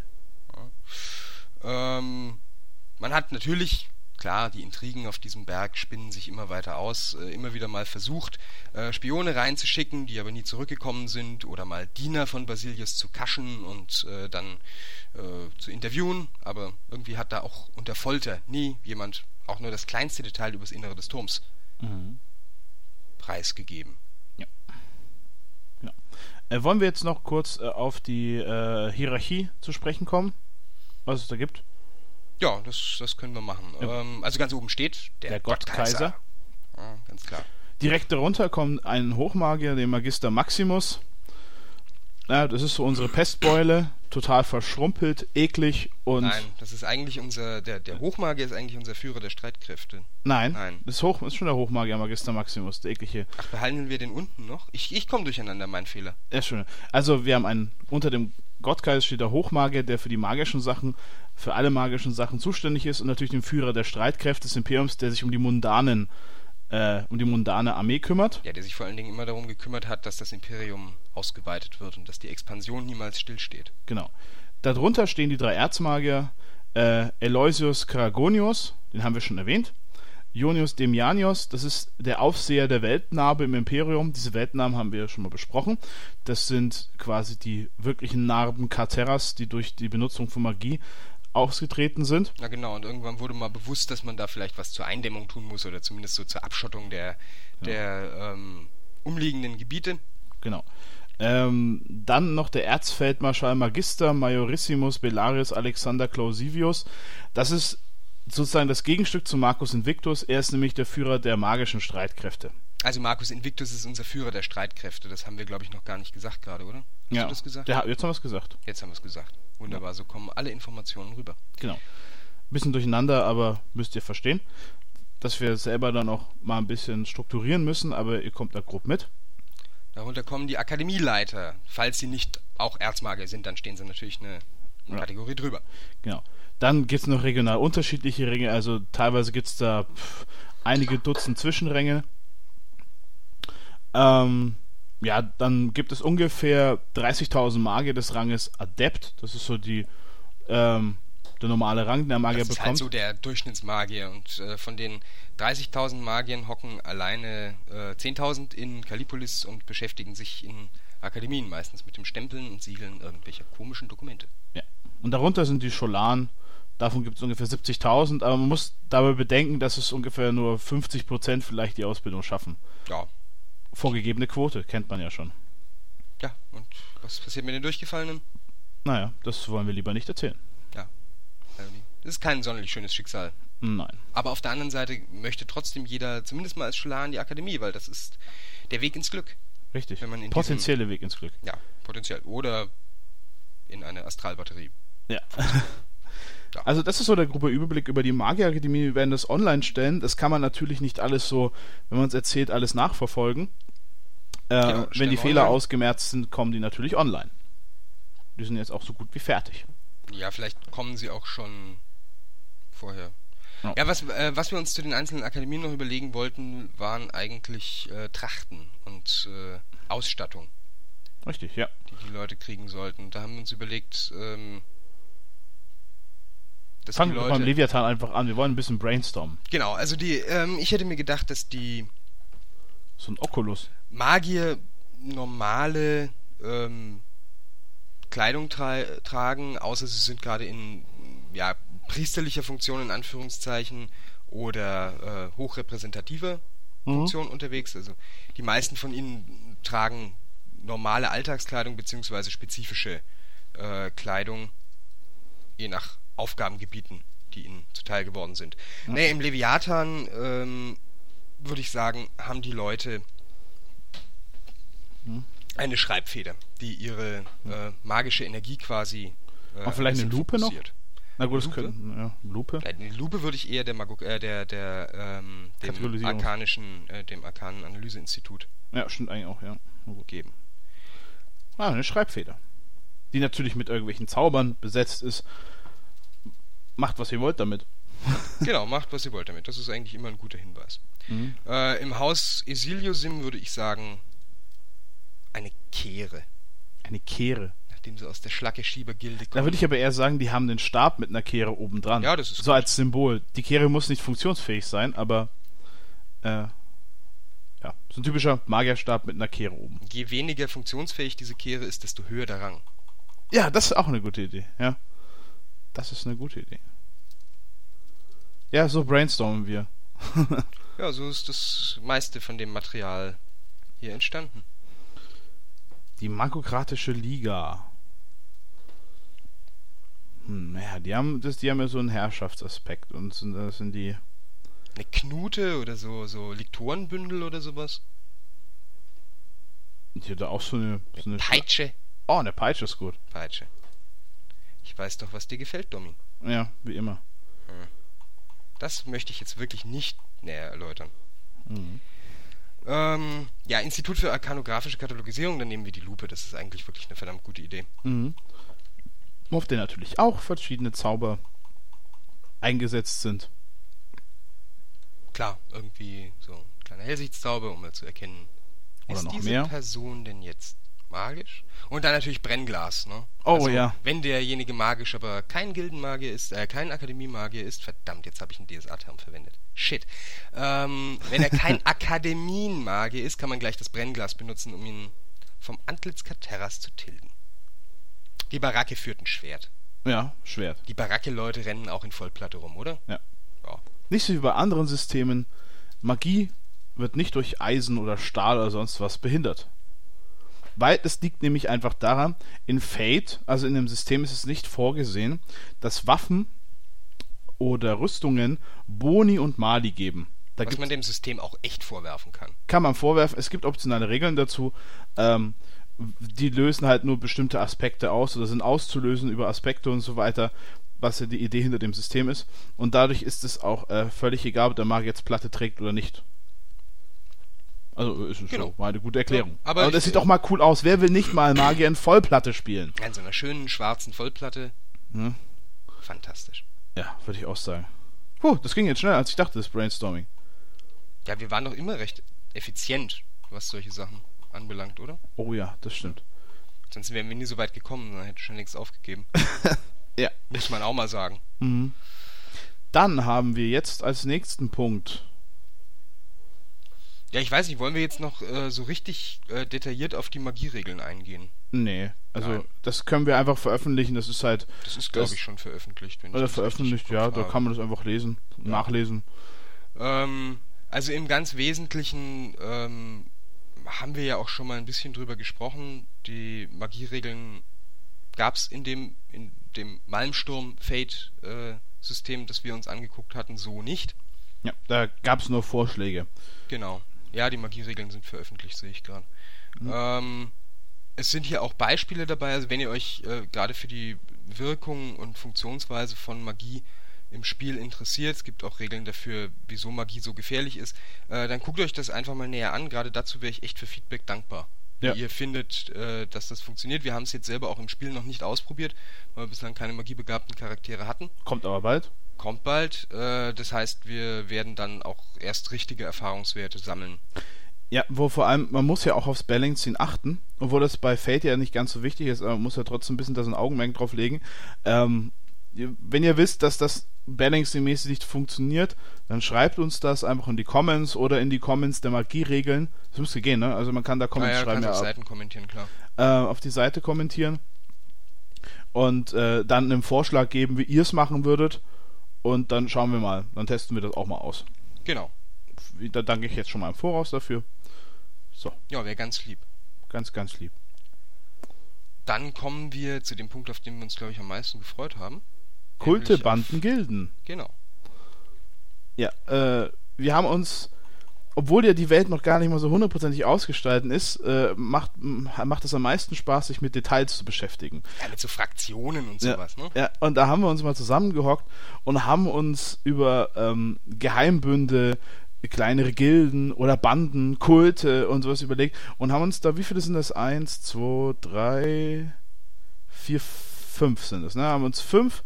Ja. Ähm, man hat natürlich, klar, die Intrigen auf diesem Berg spinnen sich immer weiter aus, äh, immer wieder mal versucht, äh, Spione reinzuschicken, die aber nie zurückgekommen sind, oder mal Diener von Basilius zu kaschen und äh, dann äh, zu interviewen, aber irgendwie hat da auch unter Folter nie jemand auch nur das kleinste Detail über das Innere des Turms Mhm. preisgegeben. Ja. Ja. Äh, wollen wir jetzt noch kurz äh, auf die äh, Hierarchie zu sprechen kommen, was es da gibt? Ja, das, das können wir machen. Ja. Ähm, also ganz oben steht der, Der Gottkaiser. Gottkaiser. Ja, ganz klar. Direkt darunter kommt ein Hochmagier, der Magister Maximus. Ja, das ist so unsere Pestbeule, total verschrumpelt, eklig und... Nein, das ist eigentlich unser, der, der Hochmagier ist eigentlich unser Führer der Streitkräfte. Nein, Nein. Das ist, Hoch, ist schon der Hochmagier Magister Maximus, der eklige. Ach, behandeln wir den unten noch? Ich, ich komme durcheinander, mein Fehler. Ja, schön. Also wir haben einen, unter dem Gottkaiser steht der Hochmagier, der für die magischen Sachen, für alle magischen Sachen zuständig ist, und natürlich den Führer der Streitkräfte des Imperiums, der sich um die mundanen, äh, um die mundane Armee kümmert. Ja, der sich vor allen Dingen immer darum gekümmert hat, dass das Imperium ausgeweitet wird und dass die Expansion niemals stillsteht. Genau. Darunter stehen die drei Erzmagier, äh, Eloysius Caragonius, den haben wir schon erwähnt, Ionius Demianios, das ist der Aufseher der Weltnarbe im Imperium. Diese Weltnarben haben wir schon mal besprochen. Das sind quasi die wirklichen Narben Katerras, die durch die Benutzung von Magie ausgetreten sind. Na genau, und irgendwann wurde mal bewusst, dass man da vielleicht was zur Eindämmung tun muss oder zumindest so zur Abschottung der, der ähm, umliegenden Gebiete. Genau. Ähm, dann noch der Erzfeldmarschall Magister Majorissimus Bellarius Alexander Clausivius. Das ist sozusagen das Gegenstück zu Marcus Invictus. Er ist nämlich der Führer der magischen Streitkräfte. Also Marcus Invictus ist unser Führer der Streitkräfte. Das haben wir, glaube ich, noch gar nicht gesagt gerade, oder? Hast Ja, du das gesagt? Der, jetzt haben wir es gesagt. Jetzt haben wir es gesagt. Wunderbar, so kommen alle Informationen rüber. Genau. Bisschen durcheinander, aber müsst ihr verstehen, dass wir selber dann auch mal ein bisschen strukturieren müssen, aber ihr kommt da grob mit. Darunter kommen die Akademieleiter. Falls sie nicht auch Erzmagier sind, dann stehen sie natürlich eine, eine Ja. Kategorie drüber. Genau. Dann gibt es noch regional unterschiedliche Ränge, also teilweise gibt es da pff, einige Dutzend Zwischenränge. Ähm, ja, dann gibt es ungefähr dreißigtausend Magier des Ranges Adept. Das ist so die, ähm, der normale Rang, den der Magier das ist bekommt. halt so der Durchschnittsmagier. Und äh, von den dreißigtausend Magiern hocken alleine äh, zehntausend in Kallipolis und beschäftigen sich in Akademien, meistens mit dem Stempeln und Siegeln irgendwelcher komischen Dokumente. Ja. Und darunter sind die Scholaren, davon gibt es ungefähr siebzigtausend, aber man muss dabei bedenken, dass es ungefähr nur fünfzig Prozent vielleicht die Ausbildung schaffen. Ja. Vorgegebene Quote, kennt man ja schon. Ja, und was passiert mit den Durchgefallenen? Naja, das wollen wir lieber nicht erzählen. Ja. Das ist kein sonderlich schönes Schicksal. Nein. Aber auf der anderen Seite möchte trotzdem jeder zumindest mal als Scholar in die Akademie, weil das ist der Weg ins Glück. Richtig. Wenn man in Potenzielle diesem, Weg ins Glück. Ja, potenziell. Oder in eine Astralbatterie. Ja. Ja. Also das ist so der grobe Überblick über die Magierakademie. Wir werden das online stellen. Das kann man natürlich nicht alles so, wenn man es erzählt, alles nachverfolgen. Äh, Genau, wenn die wir Fehler online. ausgemerzt sind, kommen die natürlich online. Die sind jetzt auch so gut wie fertig. Ja, vielleicht kommen sie auch schon vorher. Ja. Ja, was, äh, was wir uns zu den einzelnen Akademien noch überlegen wollten, waren eigentlich äh, Trachten und äh, Ausstattung, Richtig, ja. die die Leute kriegen sollten. Da haben wir uns überlegt, ähm, dass Fangen die wir Leute... beim Leviathan einfach an. Wir wollen ein bisschen brainstormen. Genau, also die, ähm, ich hätte mir gedacht, dass die So ein Oculus. Magier normale ähm, Kleidung tra- tragen, außer sie sind gerade in ja, priesterlicher Funktion in Anführungszeichen oder äh, hochrepräsentativer Mhm. Funktion unterwegs. Also die meisten von ihnen tragen normale Alltagskleidung beziehungsweise spezifische äh, Kleidung, je nach Aufgabengebieten, die ihnen zuteil geworden sind. Ja. Nee, im Leviathan ähm, würde ich sagen, haben die Leute Hm. eine Schreibfeder, die ihre äh, magische Energie quasi äh, Auch vielleicht ein eine bisschen Lupe noch? fokussiert. Na gut, das Lupe? können. Ja, Lupe. Nein, die Lupe würde ich eher der Mago äh, der der ähm, dem Kategorisierung. arkanischen äh, dem arkanen Analyseinstitut Ja, stimmt eigentlich auch, ja. Na gut. geben. Ah, eine Schreibfeder. Die natürlich mit irgendwelchen Zaubern besetzt ist. Macht, was ihr wollt damit. Genau, macht was ihr wollt damit. Das ist eigentlich immer ein guter Hinweis. Mhm. Äh, Im Haus Isiliosim würde ich sagen eine Kehre, Eine Kehre. nachdem sie aus der Schlacke-Schieber-Gilde Da kommen. würde ich aber eher sagen, die haben den Stab mit einer Kehre oben dran. Ja, das ist so gut. als Symbol. Die Kehre muss nicht funktionsfähig sein, aber äh, ja, so ein typischer Magierstab mit einer Kehre oben. Je weniger funktionsfähig diese Kehre ist, desto höher der Rang. Ja, das ist auch eine gute Idee. Ja, das ist eine gute Idee. Ja, so brainstormen wir. Ja, so ist das meiste von dem Material hier entstanden. Die Magokratische Liga. Hm, naja, die haben, das, die haben ja so einen Herrschaftsaspekt und sind, das sind die. Eine Knute oder so, so Liktorenbündel oder sowas. Die hat da auch so eine. So eine Peitsche. Oh, eine Peitsche ist gut. Peitsche. Ich weiß doch, was dir gefällt, Domi. Ja, wie immer. Das möchte ich jetzt wirklich nicht näher erläutern. Mhm. Ähm, ja, Institut für arkanographische Katalogisierung, dann nehmen wir die Lupe. Das ist eigentlich wirklich eine verdammt gute Idee. Mhm. Auf der natürlich auch verschiedene Zauber eingesetzt sind. Klar, irgendwie so ein kleiner Hellsichtszauber, um mal zu erkennen, Oder ist noch diese mehr? Person denn jetzt magisch? Und dann natürlich Brennglas, ne? Oh, also, ja. Wenn derjenige magisch, aber kein Gildenmagier ist, äh, kein Akademiemagier ist, verdammt, jetzt habe ich einen D S A-Term verwendet. Shit. Ähm, wenn er kein Akademienmagier ist, kann man gleich das Brennglas benutzen, um ihn vom Antlitz Katerras zu tilgen. Die Baracke führt ein Schwert. Ja, Schwert. Die Baracke-Leute rennen auch in Vollplatte rum, oder? Ja. Ja. Nicht so wie bei anderen Systemen. Magie wird nicht durch Eisen oder Stahl oder sonst was behindert. Weil das liegt nämlich einfach daran, in Fate, also in dem System ist es nicht vorgesehen, dass Waffen oder Rüstungen Boni und Mali geben. Da Was gibt's, man dem System auch echt vorwerfen kann. kann man vorwerfen, es gibt optionale Regeln dazu, ähm, die lösen halt nur bestimmte Aspekte aus oder sind auszulösen über Aspekte und so weiter, was ja die Idee hinter dem System ist. Und dadurch ist es auch äh, völlig egal, ob der Magier jetzt Platte trägt oder nicht. Also ist es Genau. so, war eine gute Erklärung. Ja, aber aber und das ich- sieht doch mal cool aus. Wer will nicht mal Magier in Vollplatte spielen? In so einer schönen schwarzen Vollplatte. Hm? Fantastisch. Ja, würde ich auch sagen. Puh, das ging jetzt schneller, als ich dachte, das Brainstorming. Ja, wir waren doch immer recht effizient, was solche Sachen anbelangt, oder? Oh ja, das stimmt. Sonst wären wir nie so weit gekommen, dann hätte ich schon längst aufgegeben. Ja. Muss man auch mal sagen. Mhm. Dann haben wir jetzt als nächsten Punkt. Ja, ich weiß nicht, wollen wir jetzt noch äh, so richtig äh, detailliert auf die Magieregeln eingehen? Nee, also Nein. das können wir einfach veröffentlichen, das ist halt... Das ist, glaube ich, schon veröffentlicht. Wenn Oder ich das veröffentlicht, richtig im ja, Kopf da habe. kann man das einfach lesen, Ja. nachlesen. Ähm, also im ganz Wesentlichen ähm, haben wir ja auch schon mal ein bisschen drüber gesprochen. Die Magieregeln gab es in dem, in dem Malmsturm-Fate-System, das wir uns angeguckt hatten, so nicht. Ja, da gab es nur Vorschläge. Genau. Ja, die Magieregeln sind veröffentlicht, sehe ich gerade. Mhm. Ähm, es sind hier auch Beispiele dabei, also wenn ihr euch äh, gerade für die Wirkung und Funktionsweise von Magie im Spiel interessiert, es gibt auch Regeln dafür, wieso Magie so gefährlich ist, äh, dann guckt euch das einfach mal näher an. Gerade dazu wäre ich echt für Feedback dankbar. Wie Ja. ihr findet, äh, dass das funktioniert. Wir haben es jetzt selber auch im Spiel noch nicht ausprobiert, weil wir bislang keine magiebegabten Charaktere hatten. Kommt aber bald. Kommt bald, äh, das heißt, wir werden dann auch erst richtige Erfahrungswerte sammeln. Ja, wo vor allem, man muss ja auch aufs Balancing achten, obwohl das bei Fate ja nicht ganz so wichtig ist, aber man muss ja trotzdem ein bisschen da so ein Augenmerk drauf legen. Ähm, wenn ihr wisst, dass das Balancing-mäßig nicht funktioniert, dann schreibt uns das einfach in die Comments oder in die Comments der Magieregeln. Das müsste gehen, ne? Also man kann da Comments Ah ja, schreiben. kannst Ja, auf Seiten kommentieren, klar. äh, auf die Seite kommentieren und äh, dann einen Vorschlag geben, wie ihr es machen würdet, und dann schauen wir mal, dann testen wir das auch mal aus. Genau. Da danke ich jetzt schon mal im Voraus dafür. So, Ja, wäre ganz lieb. ganz, ganz lieb. Dann kommen wir zu dem Punkt, auf den wir uns, glaube ich, am meisten gefreut haben. Kulte, Nämlich Banden, auf- Gilden. Genau. Ja, äh, wir haben uns, obwohl ja die Welt noch gar nicht mal so hundertprozentig ausgestalten ist, äh, macht, m- macht es am meisten Spaß, sich mit Details zu beschäftigen. Ja, mit so Fraktionen und sowas, ja, ne? Ja, und da haben wir uns mal zusammengehockt und haben uns über ähm, Geheimbünde, kleinere Gilden oder Banden, Kulte und sowas überlegt und haben uns da, wie viele sind das? Eins, zwei, drei, vier, fünf sind es, ne? Haben uns fünf,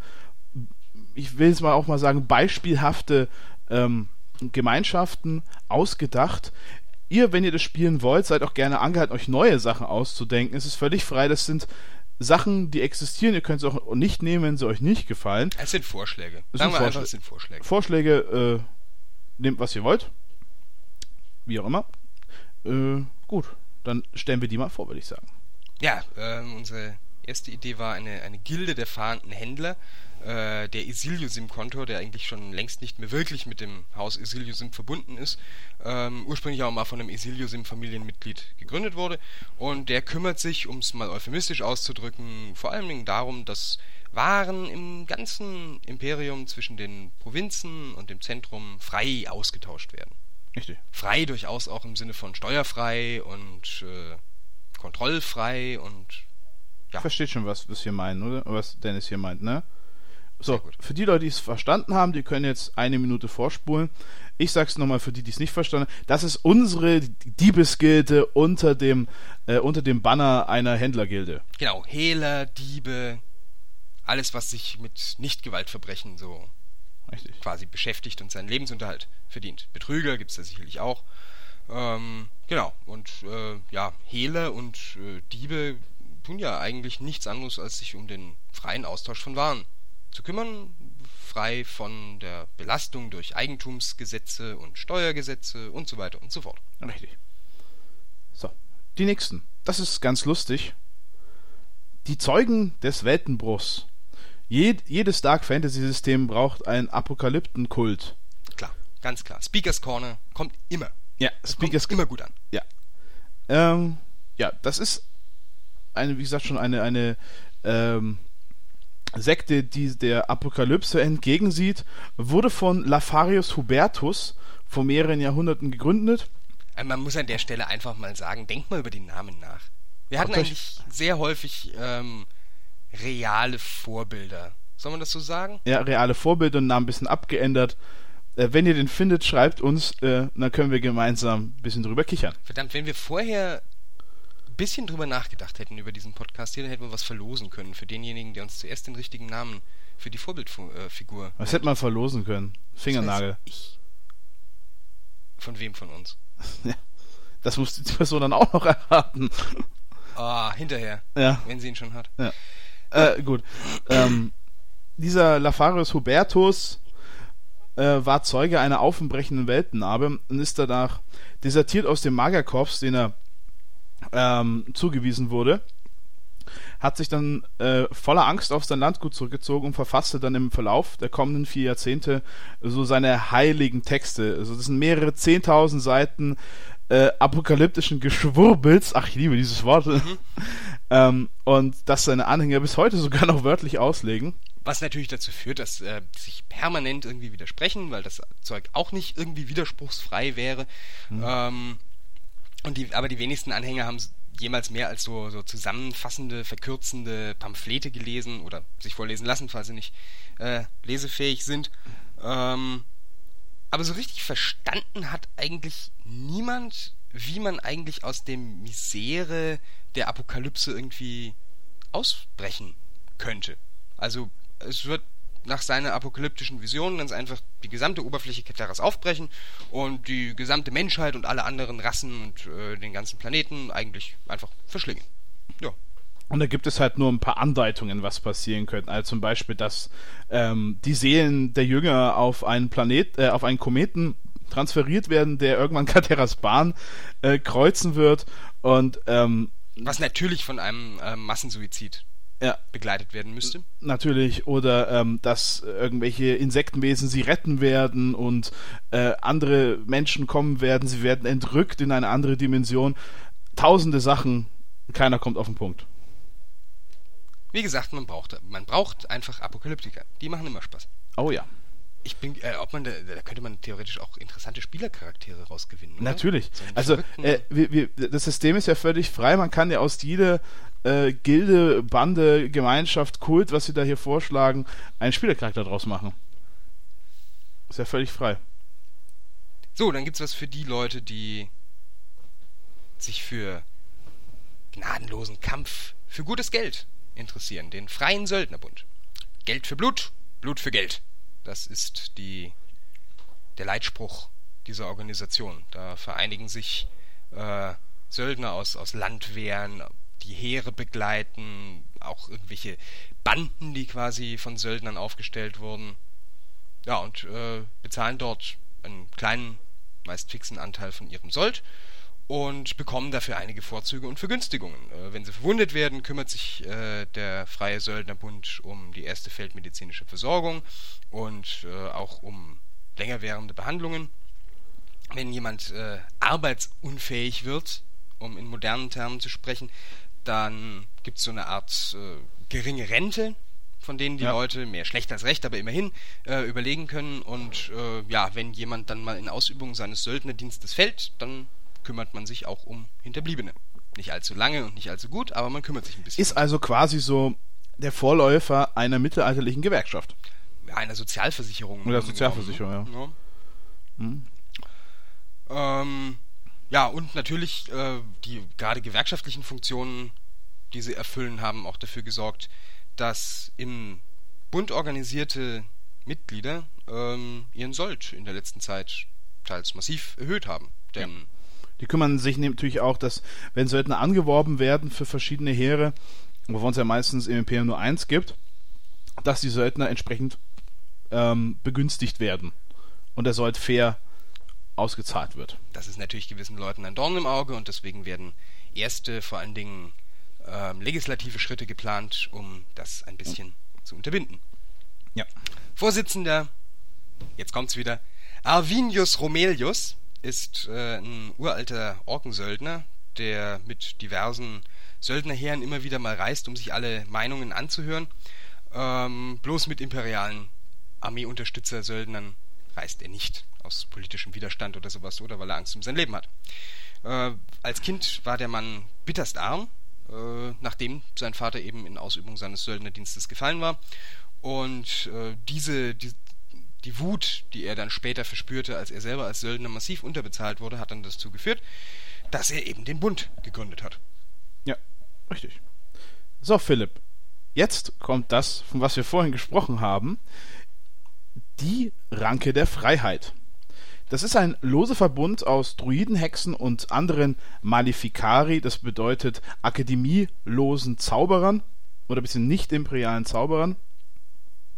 ich will jetzt mal auch mal sagen, beispielhafte ähm, Gemeinschaften ausgedacht. Ihr, wenn ihr das spielen wollt, seid auch gerne angehalten, euch neue Sachen auszudenken. Es ist völlig frei, das sind Sachen, die existieren. Ihr könnt sie auch nicht nehmen, wenn sie euch nicht gefallen. Es sind Vorschläge. Es Sagen sind wir einfach, Vorschläge. es sind Vorschläge. Vorschläge, äh, nehmt was ihr wollt. Wie auch immer. Äh, gut, dann stellen wir die mal vor, würde ich sagen. Ja, ähm, unsere erste Idee war eine, eine Gilde der fahrenden Händler. Äh, der Isiliosim-Kontor, der eigentlich schon längst nicht mehr wirklich mit dem Haus Isiliosim verbunden ist, ähm, ursprünglich auch mal von einem Isiliosim-Familienmitglied gegründet wurde. Und der kümmert sich, um es mal euphemistisch auszudrücken, vor allen Dingen darum, dass Waren im ganzen Imperium zwischen den Provinzen und dem Zentrum frei ausgetauscht werden. Richtig. Frei durchaus auch im Sinne von steuerfrei und äh, kontrollfrei und ja. Versteht schon, was wir hier meinen, oder? Was Dennis hier meint, ne? So, Sehr gut. für die Leute, die es verstanden haben, die können jetzt eine Minute vorspulen. Ich sag's nochmal für die, die es nicht verstanden haben. Das ist unsere Diebesgilde unter dem, äh, unter dem Banner einer Händlergilde. Genau, Hehler, Diebe, alles, was sich mit Nichtgewaltverbrechen so Richtig. quasi beschäftigt und seinen Lebensunterhalt verdient. Betrüger gibt's da sicherlich auch. Ähm, genau, und äh, ja, Hehler und äh, Diebe tun ja eigentlich nichts anderes, als sich um den freien Austausch von Waren zu kümmern, frei von der Belastung durch Eigentumsgesetze und Steuergesetze und so weiter und so fort. Richtig. So, die nächsten. Das ist ganz lustig. Die Zeugen des Weltenbruchs. Jed, jedes Dark Fantasy System braucht einen Apokalyptenkult. Klar, ganz klar. Speakers Corner kommt immer. Ja, Das Speakers kommt immer gut an. Ja. Ähm, ja, das ist eine, wie gesagt, schon eine, eine ähm, Sekte, die der Apokalypse entgegensieht, wurde von Lafarius Hubertus vor mehreren Jahrhunderten gegründet. Also man muss an der Stelle einfach mal sagen, denkt mal über den Namen nach. Wir hatten Guckt euch- eigentlich sehr häufig ähm, reale Vorbilder. Soll man das so sagen? Ja, reale Vorbilder und Namen ein bisschen abgeändert. Äh, wenn ihr den findet, schreibt uns, äh, dann können wir gemeinsam ein bisschen drüber kichern. Verdammt, wenn wir vorher ein bisschen drüber nachgedacht hätten über diesen Podcast hier, dann hätten wir was verlosen können für denjenigen, der uns zuerst den richtigen Namen für die Vorbildfigur... Was hätte man verlosen können? Fingernagel. Ich. Von wem von uns? Das muss die Person dann auch noch erraten. Ah, hinterher, Ja. wenn sie ihn schon hat. Äh, gut. Ähm, dieser Lafarius Hubertus äh, war Zeuge einer aufbrechenden Weltennarbe und ist danach desertiert aus dem Magierkorps, den er ähm, zugewiesen wurde, hat sich dann äh, voller Angst auf sein Landgut zurückgezogen und verfasste dann im Verlauf der kommenden vier Jahrzehnte so seine heiligen Texte. Also das sind mehrere zehntausend Seiten äh, apokalyptischen Geschwurbels, ach, ich liebe dieses Wort, mhm. ähm, und das seine Anhänger bis heute sogar noch wörtlich auslegen. Was natürlich dazu führt, dass äh, sich permanent irgendwie widersprechen, weil das Zeug auch nicht irgendwie widerspruchsfrei wäre. Mhm. Ähm, und die, aber die wenigsten Anhänger haben jemals mehr als so, so zusammenfassende, verkürzende Pamphlete gelesen oder sich vorlesen lassen, falls sie nicht äh, lesefähig sind. Ähm, aber so richtig verstanden hat eigentlich niemand, wie man eigentlich aus dem Misere der Apokalypse irgendwie ausbrechen könnte. Also es wird nach seiner apokalyptischen Vision ganz einfach die gesamte Oberfläche Kateras aufbrechen und die gesamte Menschheit und alle anderen Rassen und äh, den ganzen Planeten eigentlich einfach verschlingen. Ja. Und da gibt es halt nur ein paar Andeutungen, was passieren könnte. Also zum Beispiel, dass ähm, die Seelen der Jünger auf einen Planet, äh, auf einen Kometen transferiert werden, der irgendwann Kateras Bahn äh, kreuzen wird und ähm, was natürlich von einem äh, Massensuizid ja. begleitet werden müsste. Natürlich, oder ähm, dass irgendwelche Insektenwesen sie retten werden und äh, andere Menschen kommen werden, sie werden entrückt in eine andere Dimension. Tausende Sachen, keiner kommt auf den Punkt. Wie gesagt, man braucht, man braucht einfach Apokalyptiker. Die machen immer Spaß. Oh ja. Ich bin, äh, ob man da, da könnte man theoretisch auch interessante Spielercharaktere rausgewinnen, oder? Natürlich. So also äh, wir, wir, das System ist ja völlig frei. Man kann ja aus jeder äh, Gilde, Bande, Gemeinschaft, Kult, was sie da hier vorschlagen, einen Spielercharakter draus machen. Ist ja völlig frei. So, dann gibt's was für die Leute, die sich für gnadenlosen Kampf für gutes Geld interessieren. Den Freien Söldnerbund. Geld für Blut, Blut für Geld. Das ist die, der Leitspruch dieser Organisation. Da vereinigen sich äh, Söldner aus, aus Landwehren, die Heere begleiten, auch irgendwelche Banden, die quasi von Söldnern aufgestellt wurden. Ja, und äh, bezahlen dort einen kleinen, meist fixen Anteil von ihrem Sold und bekommen dafür einige Vorzüge und Vergünstigungen. Äh, wenn sie verwundet werden, kümmert sich äh, der Freie Söldnerbund um die erste feldmedizinische Versorgung und äh, auch um länger währende Behandlungen. Wenn jemand äh, arbeitsunfähig wird, um in modernen Termen zu sprechen, dann gibt es so eine Art äh, geringe Rente, von denen die ja. Leute, mehr schlecht als recht, aber immerhin, äh, überlegen können. Und äh, ja, wenn jemand dann mal in Ausübung seines Söldnerdienstes fällt, dann kümmert man sich auch um Hinterbliebene. Nicht allzu lange und nicht allzu gut, aber man kümmert sich ein bisschen. Ist also quasi so der Vorläufer einer mittelalterlichen Gewerkschaft. Ja, einer Sozialversicherung. Oder Sozialversicherung, ja. ja. Hm. Ähm, ja, und natürlich äh, die gerade gewerkschaftlichen Funktionen, die sie erfüllen, haben auch dafür gesorgt, dass im Bund organisierte Mitglieder ähm, ihren Sold in der letzten Zeit teils massiv erhöht haben. Denn ja. Die kümmern sich natürlich auch, dass, wenn Söldner angeworben werden für verschiedene Heere, wovon es ja meistens im Imperium nur eins gibt, dass die Söldner entsprechend ähm, begünstigt werden und der Sold fair ausgezahlt wird. Das ist natürlich gewissen Leuten ein Dorn im Auge und deswegen werden erste, vor allen Dingen ähm, legislative Schritte geplant, um das ein bisschen mhm. zu unterbinden. Ja. Vorsitzender, jetzt kommt's wieder, Arvinius Romelius ist äh, ein uralter Orkensöldner, der mit diversen Söldnerheeren immer wieder mal reist, um sich alle Meinungen anzuhören. Ähm, bloß mit imperialen Armeeunterstützer-Söldnern reist er nicht, aus politischem Widerstand oder sowas, oder weil er Angst um sein Leben hat. Äh, als Kind war der Mann bitterst arm, äh, nachdem sein Vater eben in Ausübung seines Söldnerdienstes gefallen war. Und äh, diese, die, die Wut, die er dann später verspürte, als er selber als Söldner massiv unterbezahlt wurde, hat dann dazu geführt, dass er eben den Bund gegründet hat. Ja, richtig. So, Philipp, jetzt kommt das, von was wir vorhin gesprochen haben, die Ranke der Freiheit. Das ist ein loser Verbund aus Druiden, Hexen und anderen Maleficari, das bedeutet akademielosen Zauberern oder ein bisschen nicht-imperialen Zauberern.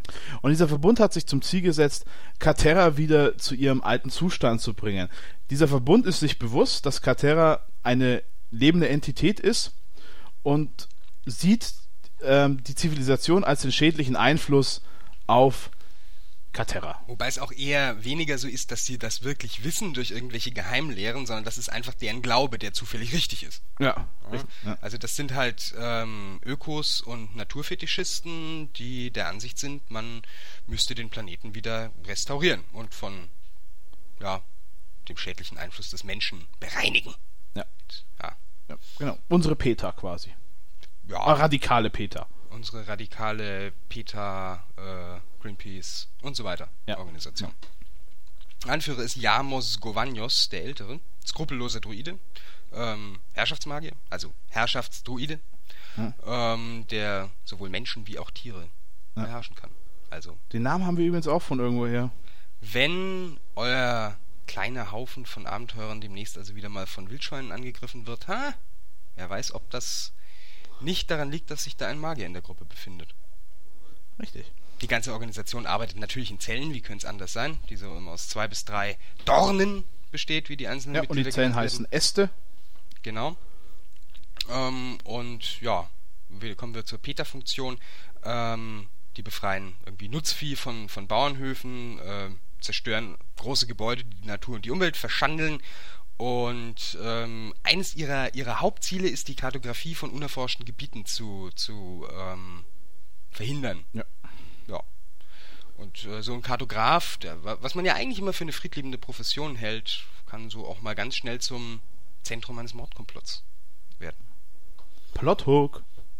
Und dieser Verbund hat sich zum Ziel gesetzt, Katerra wieder zu ihrem alten Zustand zu bringen. Dieser Verbund ist sich bewusst, dass Katerra eine lebende Entität ist und sieht ähm, die Zivilisation als den schädlichen Einfluss auf Katerra. Wobei es auch eher weniger so ist, dass sie das wirklich wissen durch irgendwelche Geheimlehren, sondern das ist einfach deren Glaube, der zufällig richtig ist. Ja. Ja? ja. Also das sind halt ähm, Ökos und Naturfetischisten, die der Ansicht sind, man müsste den Planeten wieder restaurieren und von ja, dem schädlichen Einfluss des Menschen bereinigen. Ja. Ja. ja genau. Unsere PETA quasi. Ja. Ah, radikale PETA. Unsere radikale PETA, äh, Greenpeace und so weiter ja. Organisation. Anführer ist Yamos Govanos, der Ältere, skrupelloser Druide, ähm, Herrschaftsmagier, also Herrschaftsdruide, hm. ähm, der sowohl Menschen wie auch Tiere ja. beherrschen kann. Also, den Namen haben wir übrigens auch von irgendwoher. Wenn euer kleiner Haufen von Abenteurern demnächst also wieder mal von Wildschweinen angegriffen wird, ha, wer weiß, ob das nicht daran liegt, dass sich da ein Magier in der Gruppe befindet. Richtig. Die ganze Organisation arbeitet natürlich in Zellen, wie könnte es anders sein, die so immer aus zwei bis drei Dornen besteht, wie die einzelnen ja, Mitglieder und die Zellen heißen Äste. Genau. Ähm, und ja, wir, kommen wir zur PETA-Funktion. Ähm, die befreien irgendwie Nutzvieh von, von Bauernhöfen, äh, zerstören große Gebäude, die die Natur und die Umwelt verschandeln. Und ähm, eines ihrer, ihrer Hauptziele ist, die Kartografie von unerforschten Gebieten zu, zu ähm, verhindern. Ja. Ja. Und äh, so ein Kartograf, der, was man ja eigentlich immer für eine friedliebende Profession hält, kann so auch mal ganz schnell zum Zentrum eines Mordkomplotts werden. Plothook.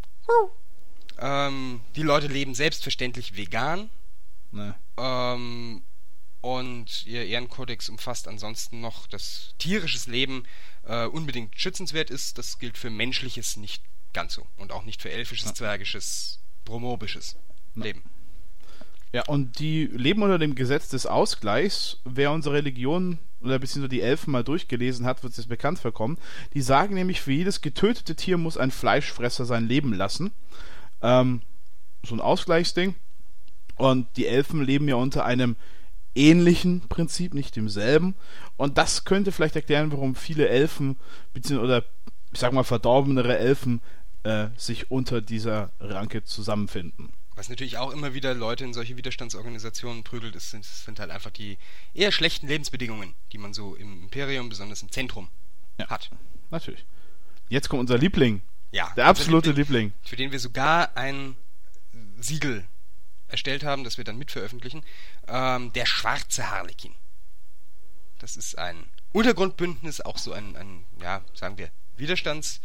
Ähm, die Leute leben selbstverständlich vegan. Nee. Ähm, und ihr Ehrenkodex umfasst ansonsten noch, dass tierisches Leben äh, unbedingt schützenswert ist. Das gilt für menschliches nicht ganz so. Und auch nicht für elfisches, ja. zwergisches, bromobisches ja. Leben. Ja, und die leben unter dem Gesetz des Ausgleichs. Wer unsere Religion oder beziehungsweise die Elfen mal durchgelesen hat, wird es jetzt bekannt vorkommen. Die sagen nämlich, für jedes getötete Tier muss ein Fleischfresser sein Leben lassen. Ähm, so ein Ausgleichsding. Und die Elfen leben ja unter einem ähnlichen Prinzip, nicht demselben. Und das könnte vielleicht erklären, warum viele Elfen, beziehungsweise, oder ich sag mal verdorbenere Elfen, äh, sich unter dieser Ranke zusammenfinden. Was natürlich auch immer wieder Leute in solche Widerstandsorganisationen prügelt, ist, sind, sind halt einfach die eher schlechten Lebensbedingungen, die man so im Imperium, besonders im Zentrum, ja, hat. Natürlich. Jetzt kommt unser Liebling. Ja. Der absolute Liebling, Liebling. Für den wir sogar ein Siegel erstellt haben, das wir dann mitveröffentlichen. Ähm, der schwarze Harlekin. Das ist ein Untergrundbündnis, auch so ein, ein ja, sagen wir, Widerstandsbündnis.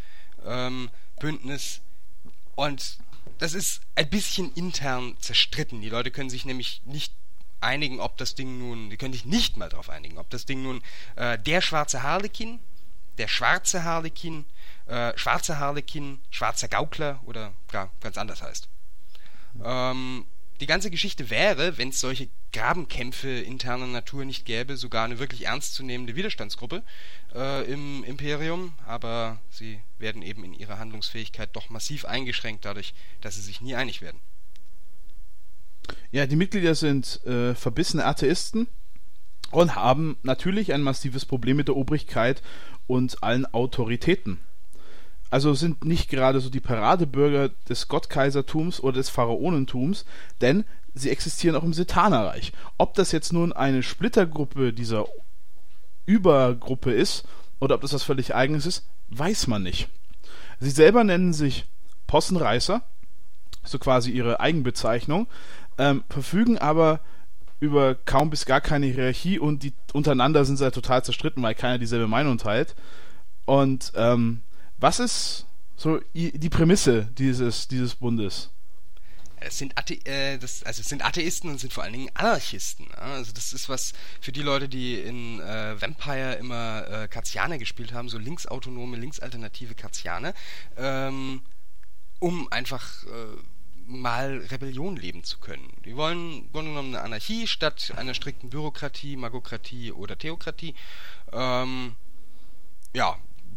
Ähm, und das ist ein bisschen intern zerstritten. Die Leute können sich nämlich nicht einigen, ob das Ding nun, die können sich nicht mal darauf einigen, ob das Ding nun äh, der schwarze Harlekin, der schwarze Harlekin, äh, schwarzer Harlekin, schwarzer Gaukler oder gar ganz anders heißt. Ähm, die ganze Geschichte wäre, wenn es solche Grabenkämpfe interner Natur nicht gäbe, sogar eine wirklich ernstzunehmende Widerstandsgruppe äh, im Imperium, aber sie werden eben in ihrer Handlungsfähigkeit doch massiv eingeschränkt dadurch, dass sie sich nie einig werden. Ja, die Mitglieder sind äh, verbissene Atheisten und haben natürlich ein massives Problem mit der Obrigkeit und allen Autoritäten. Also sind nicht gerade so die Paradebürger des Gottkaisertums oder des Pharaonentums, denn sie existieren auch im Setanerreich. Ob das jetzt nun eine Splittergruppe dieser Übergruppe ist oder ob das was völlig Eigenes ist, weiß man nicht. Sie selber nennen sich Possenreißer, so quasi ihre Eigenbezeichnung, ähm, verfügen aber über kaum bis gar keine Hierarchie und die untereinander sind sie halt total zerstritten, weil keiner dieselbe Meinung teilt. Und ähm, was ist so die Prämisse dieses, dieses Bundes? Es sind, Athe- äh, das, also es sind Atheisten und sind vor allen Dingen Anarchisten. Ja? Also das ist was für die Leute, die in äh, Vampire immer äh, Karzianer gespielt haben, so linksautonome, linksalternative Karzianer, ähm, um einfach äh, mal Rebellion leben zu können. Die wollen im Grunde genommen eine Anarchie statt einer strikten Bürokratie, Magokratie oder Theokratie. Ähm, ja,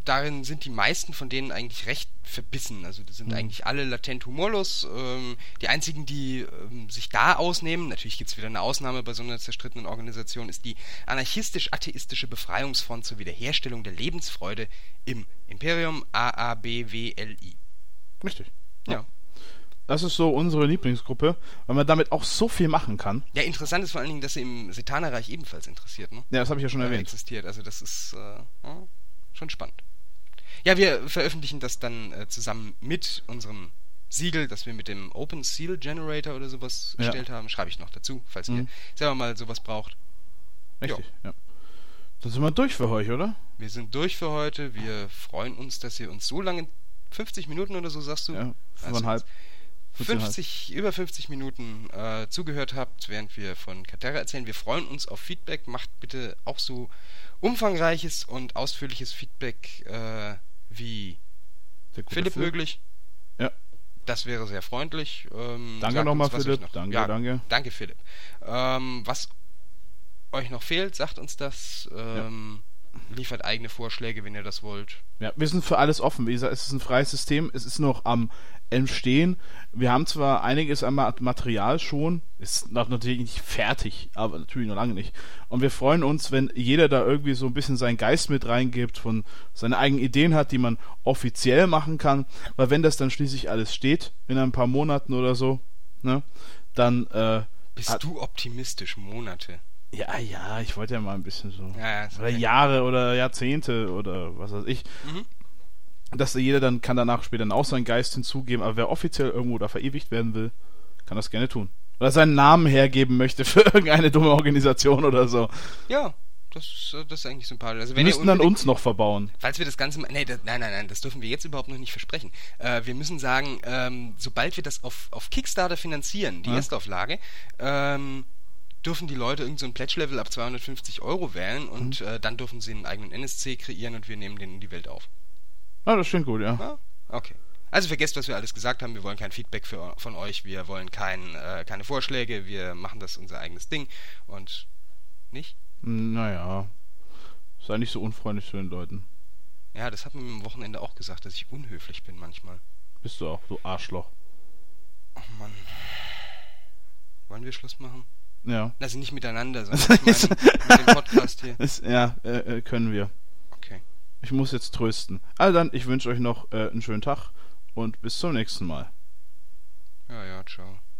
darin sind die meisten von denen eigentlich recht verbissen. Also das sind mhm. eigentlich alle latent humorlos. Ähm, die einzigen, die ähm, sich da ausnehmen, natürlich gibt es wieder eine Ausnahme bei so einer zerstrittenen Organisation, ist die anarchistisch-atheistische Befreiungsfront zur Wiederherstellung der Lebensfreude im Imperium, A A B W L I. Richtig. Ja. ja. Das ist so unsere Lieblingsgruppe, weil man damit auch so viel machen kann. Ja, interessant ist vor allen Dingen, dass sie im Setanerreich ebenfalls interessiert, ne? Ja, das habe ich ja schon äh, erwähnt. existiert. Also das ist äh, ja, schon spannend. Ja, wir veröffentlichen das dann äh, zusammen mit unserem Siegel, das wir mit dem Open Seal Generator oder sowas ja. erstellt haben. Schreibe ich noch dazu, falls mhm. ihr selber mal sowas braucht. Richtig, jo. ja. Dann sind wir durch für heute, oder? Wir sind durch für heute. Wir freuen uns, dass ihr uns so lange, fünfzig Minuten oder so, sagst du? Ja, fünfeinhalb. fünfzig, über fünfzig Minuten äh, zugehört habt, während wir von Katerra erzählen. Wir freuen uns auf Feedback. Macht bitte auch so umfangreiches und ausführliches Feedback äh, wie Philipp Philipp möglich. Ja. Das wäre sehr freundlich. Ähm, danke nochmal, Philipp. Noch, danke, ja, danke. Danke, Philipp. Ähm, was euch noch fehlt, sagt uns das. Ähm, ja. Liefert eigene Vorschläge, wenn ihr das wollt. Ja, wir sind für alles offen. Wie gesagt, es ist ein freies System. Es ist noch am Entstehen. Wir haben zwar einiges an Material schon, ist noch natürlich nicht fertig, aber natürlich noch lange nicht. Und wir freuen uns, wenn jeder da irgendwie so ein bisschen seinen Geist mit reingibt, von seine eigenen Ideen hat, die man offiziell machen kann. Weil wenn das dann schließlich alles steht, in ein paar Monaten oder so, ne, dann äh, Bist hat, du optimistisch, Monate? Ja, ja, ich wollte ja mal ein bisschen so. Ja, ja, oder okay. Jahre oder Jahrzehnte oder was weiß ich. Mhm. Dass jeder dann kann danach später auch seinen Geist hinzugeben, aber wer offiziell irgendwo da verewigt werden will, kann das gerne tun. Oder seinen Namen hergeben möchte für irgendeine dumme Organisation oder so. Ja, das, das ist eigentlich sympathisch. Also wir müssten dann uns noch verbauen. Falls wir das Ganze... Nee, das, nein, nein, nein, das dürfen wir jetzt überhaupt noch nicht versprechen. Äh, wir müssen sagen, ähm, sobald wir das auf, auf Kickstarter finanzieren, die ja. Erstauflage, ähm, dürfen die Leute irgend so ein Pledge-Level ab zweihundertfünfzig Euro wählen und mhm. äh, dann dürfen sie einen eigenen N S C kreieren und wir nehmen den in die Welt auf. Ah, das klingt gut, ja. ja. Okay. Also vergesst, was wir alles gesagt haben. Wir wollen kein Feedback für, von euch. Wir wollen kein, äh, keine Vorschläge. Wir machen das unser eigenes Ding. Und nicht? Naja. Sei nicht so unfreundlich zu den Leuten. Ja, das hat man mir am Wochenende auch gesagt, dass ich unhöflich bin manchmal. Bist du auch, du Arschloch. Oh Mann. Wollen wir Schluss machen? Ja. Also nicht miteinander, sondern ich meine, mit dem Podcast hier. Ist, ja, äh, können wir. Okay. Ich muss jetzt trösten. Also dann, ich wünsche euch noch äh, einen schönen Tag und bis zum nächsten Mal. Ja, ja, ciao.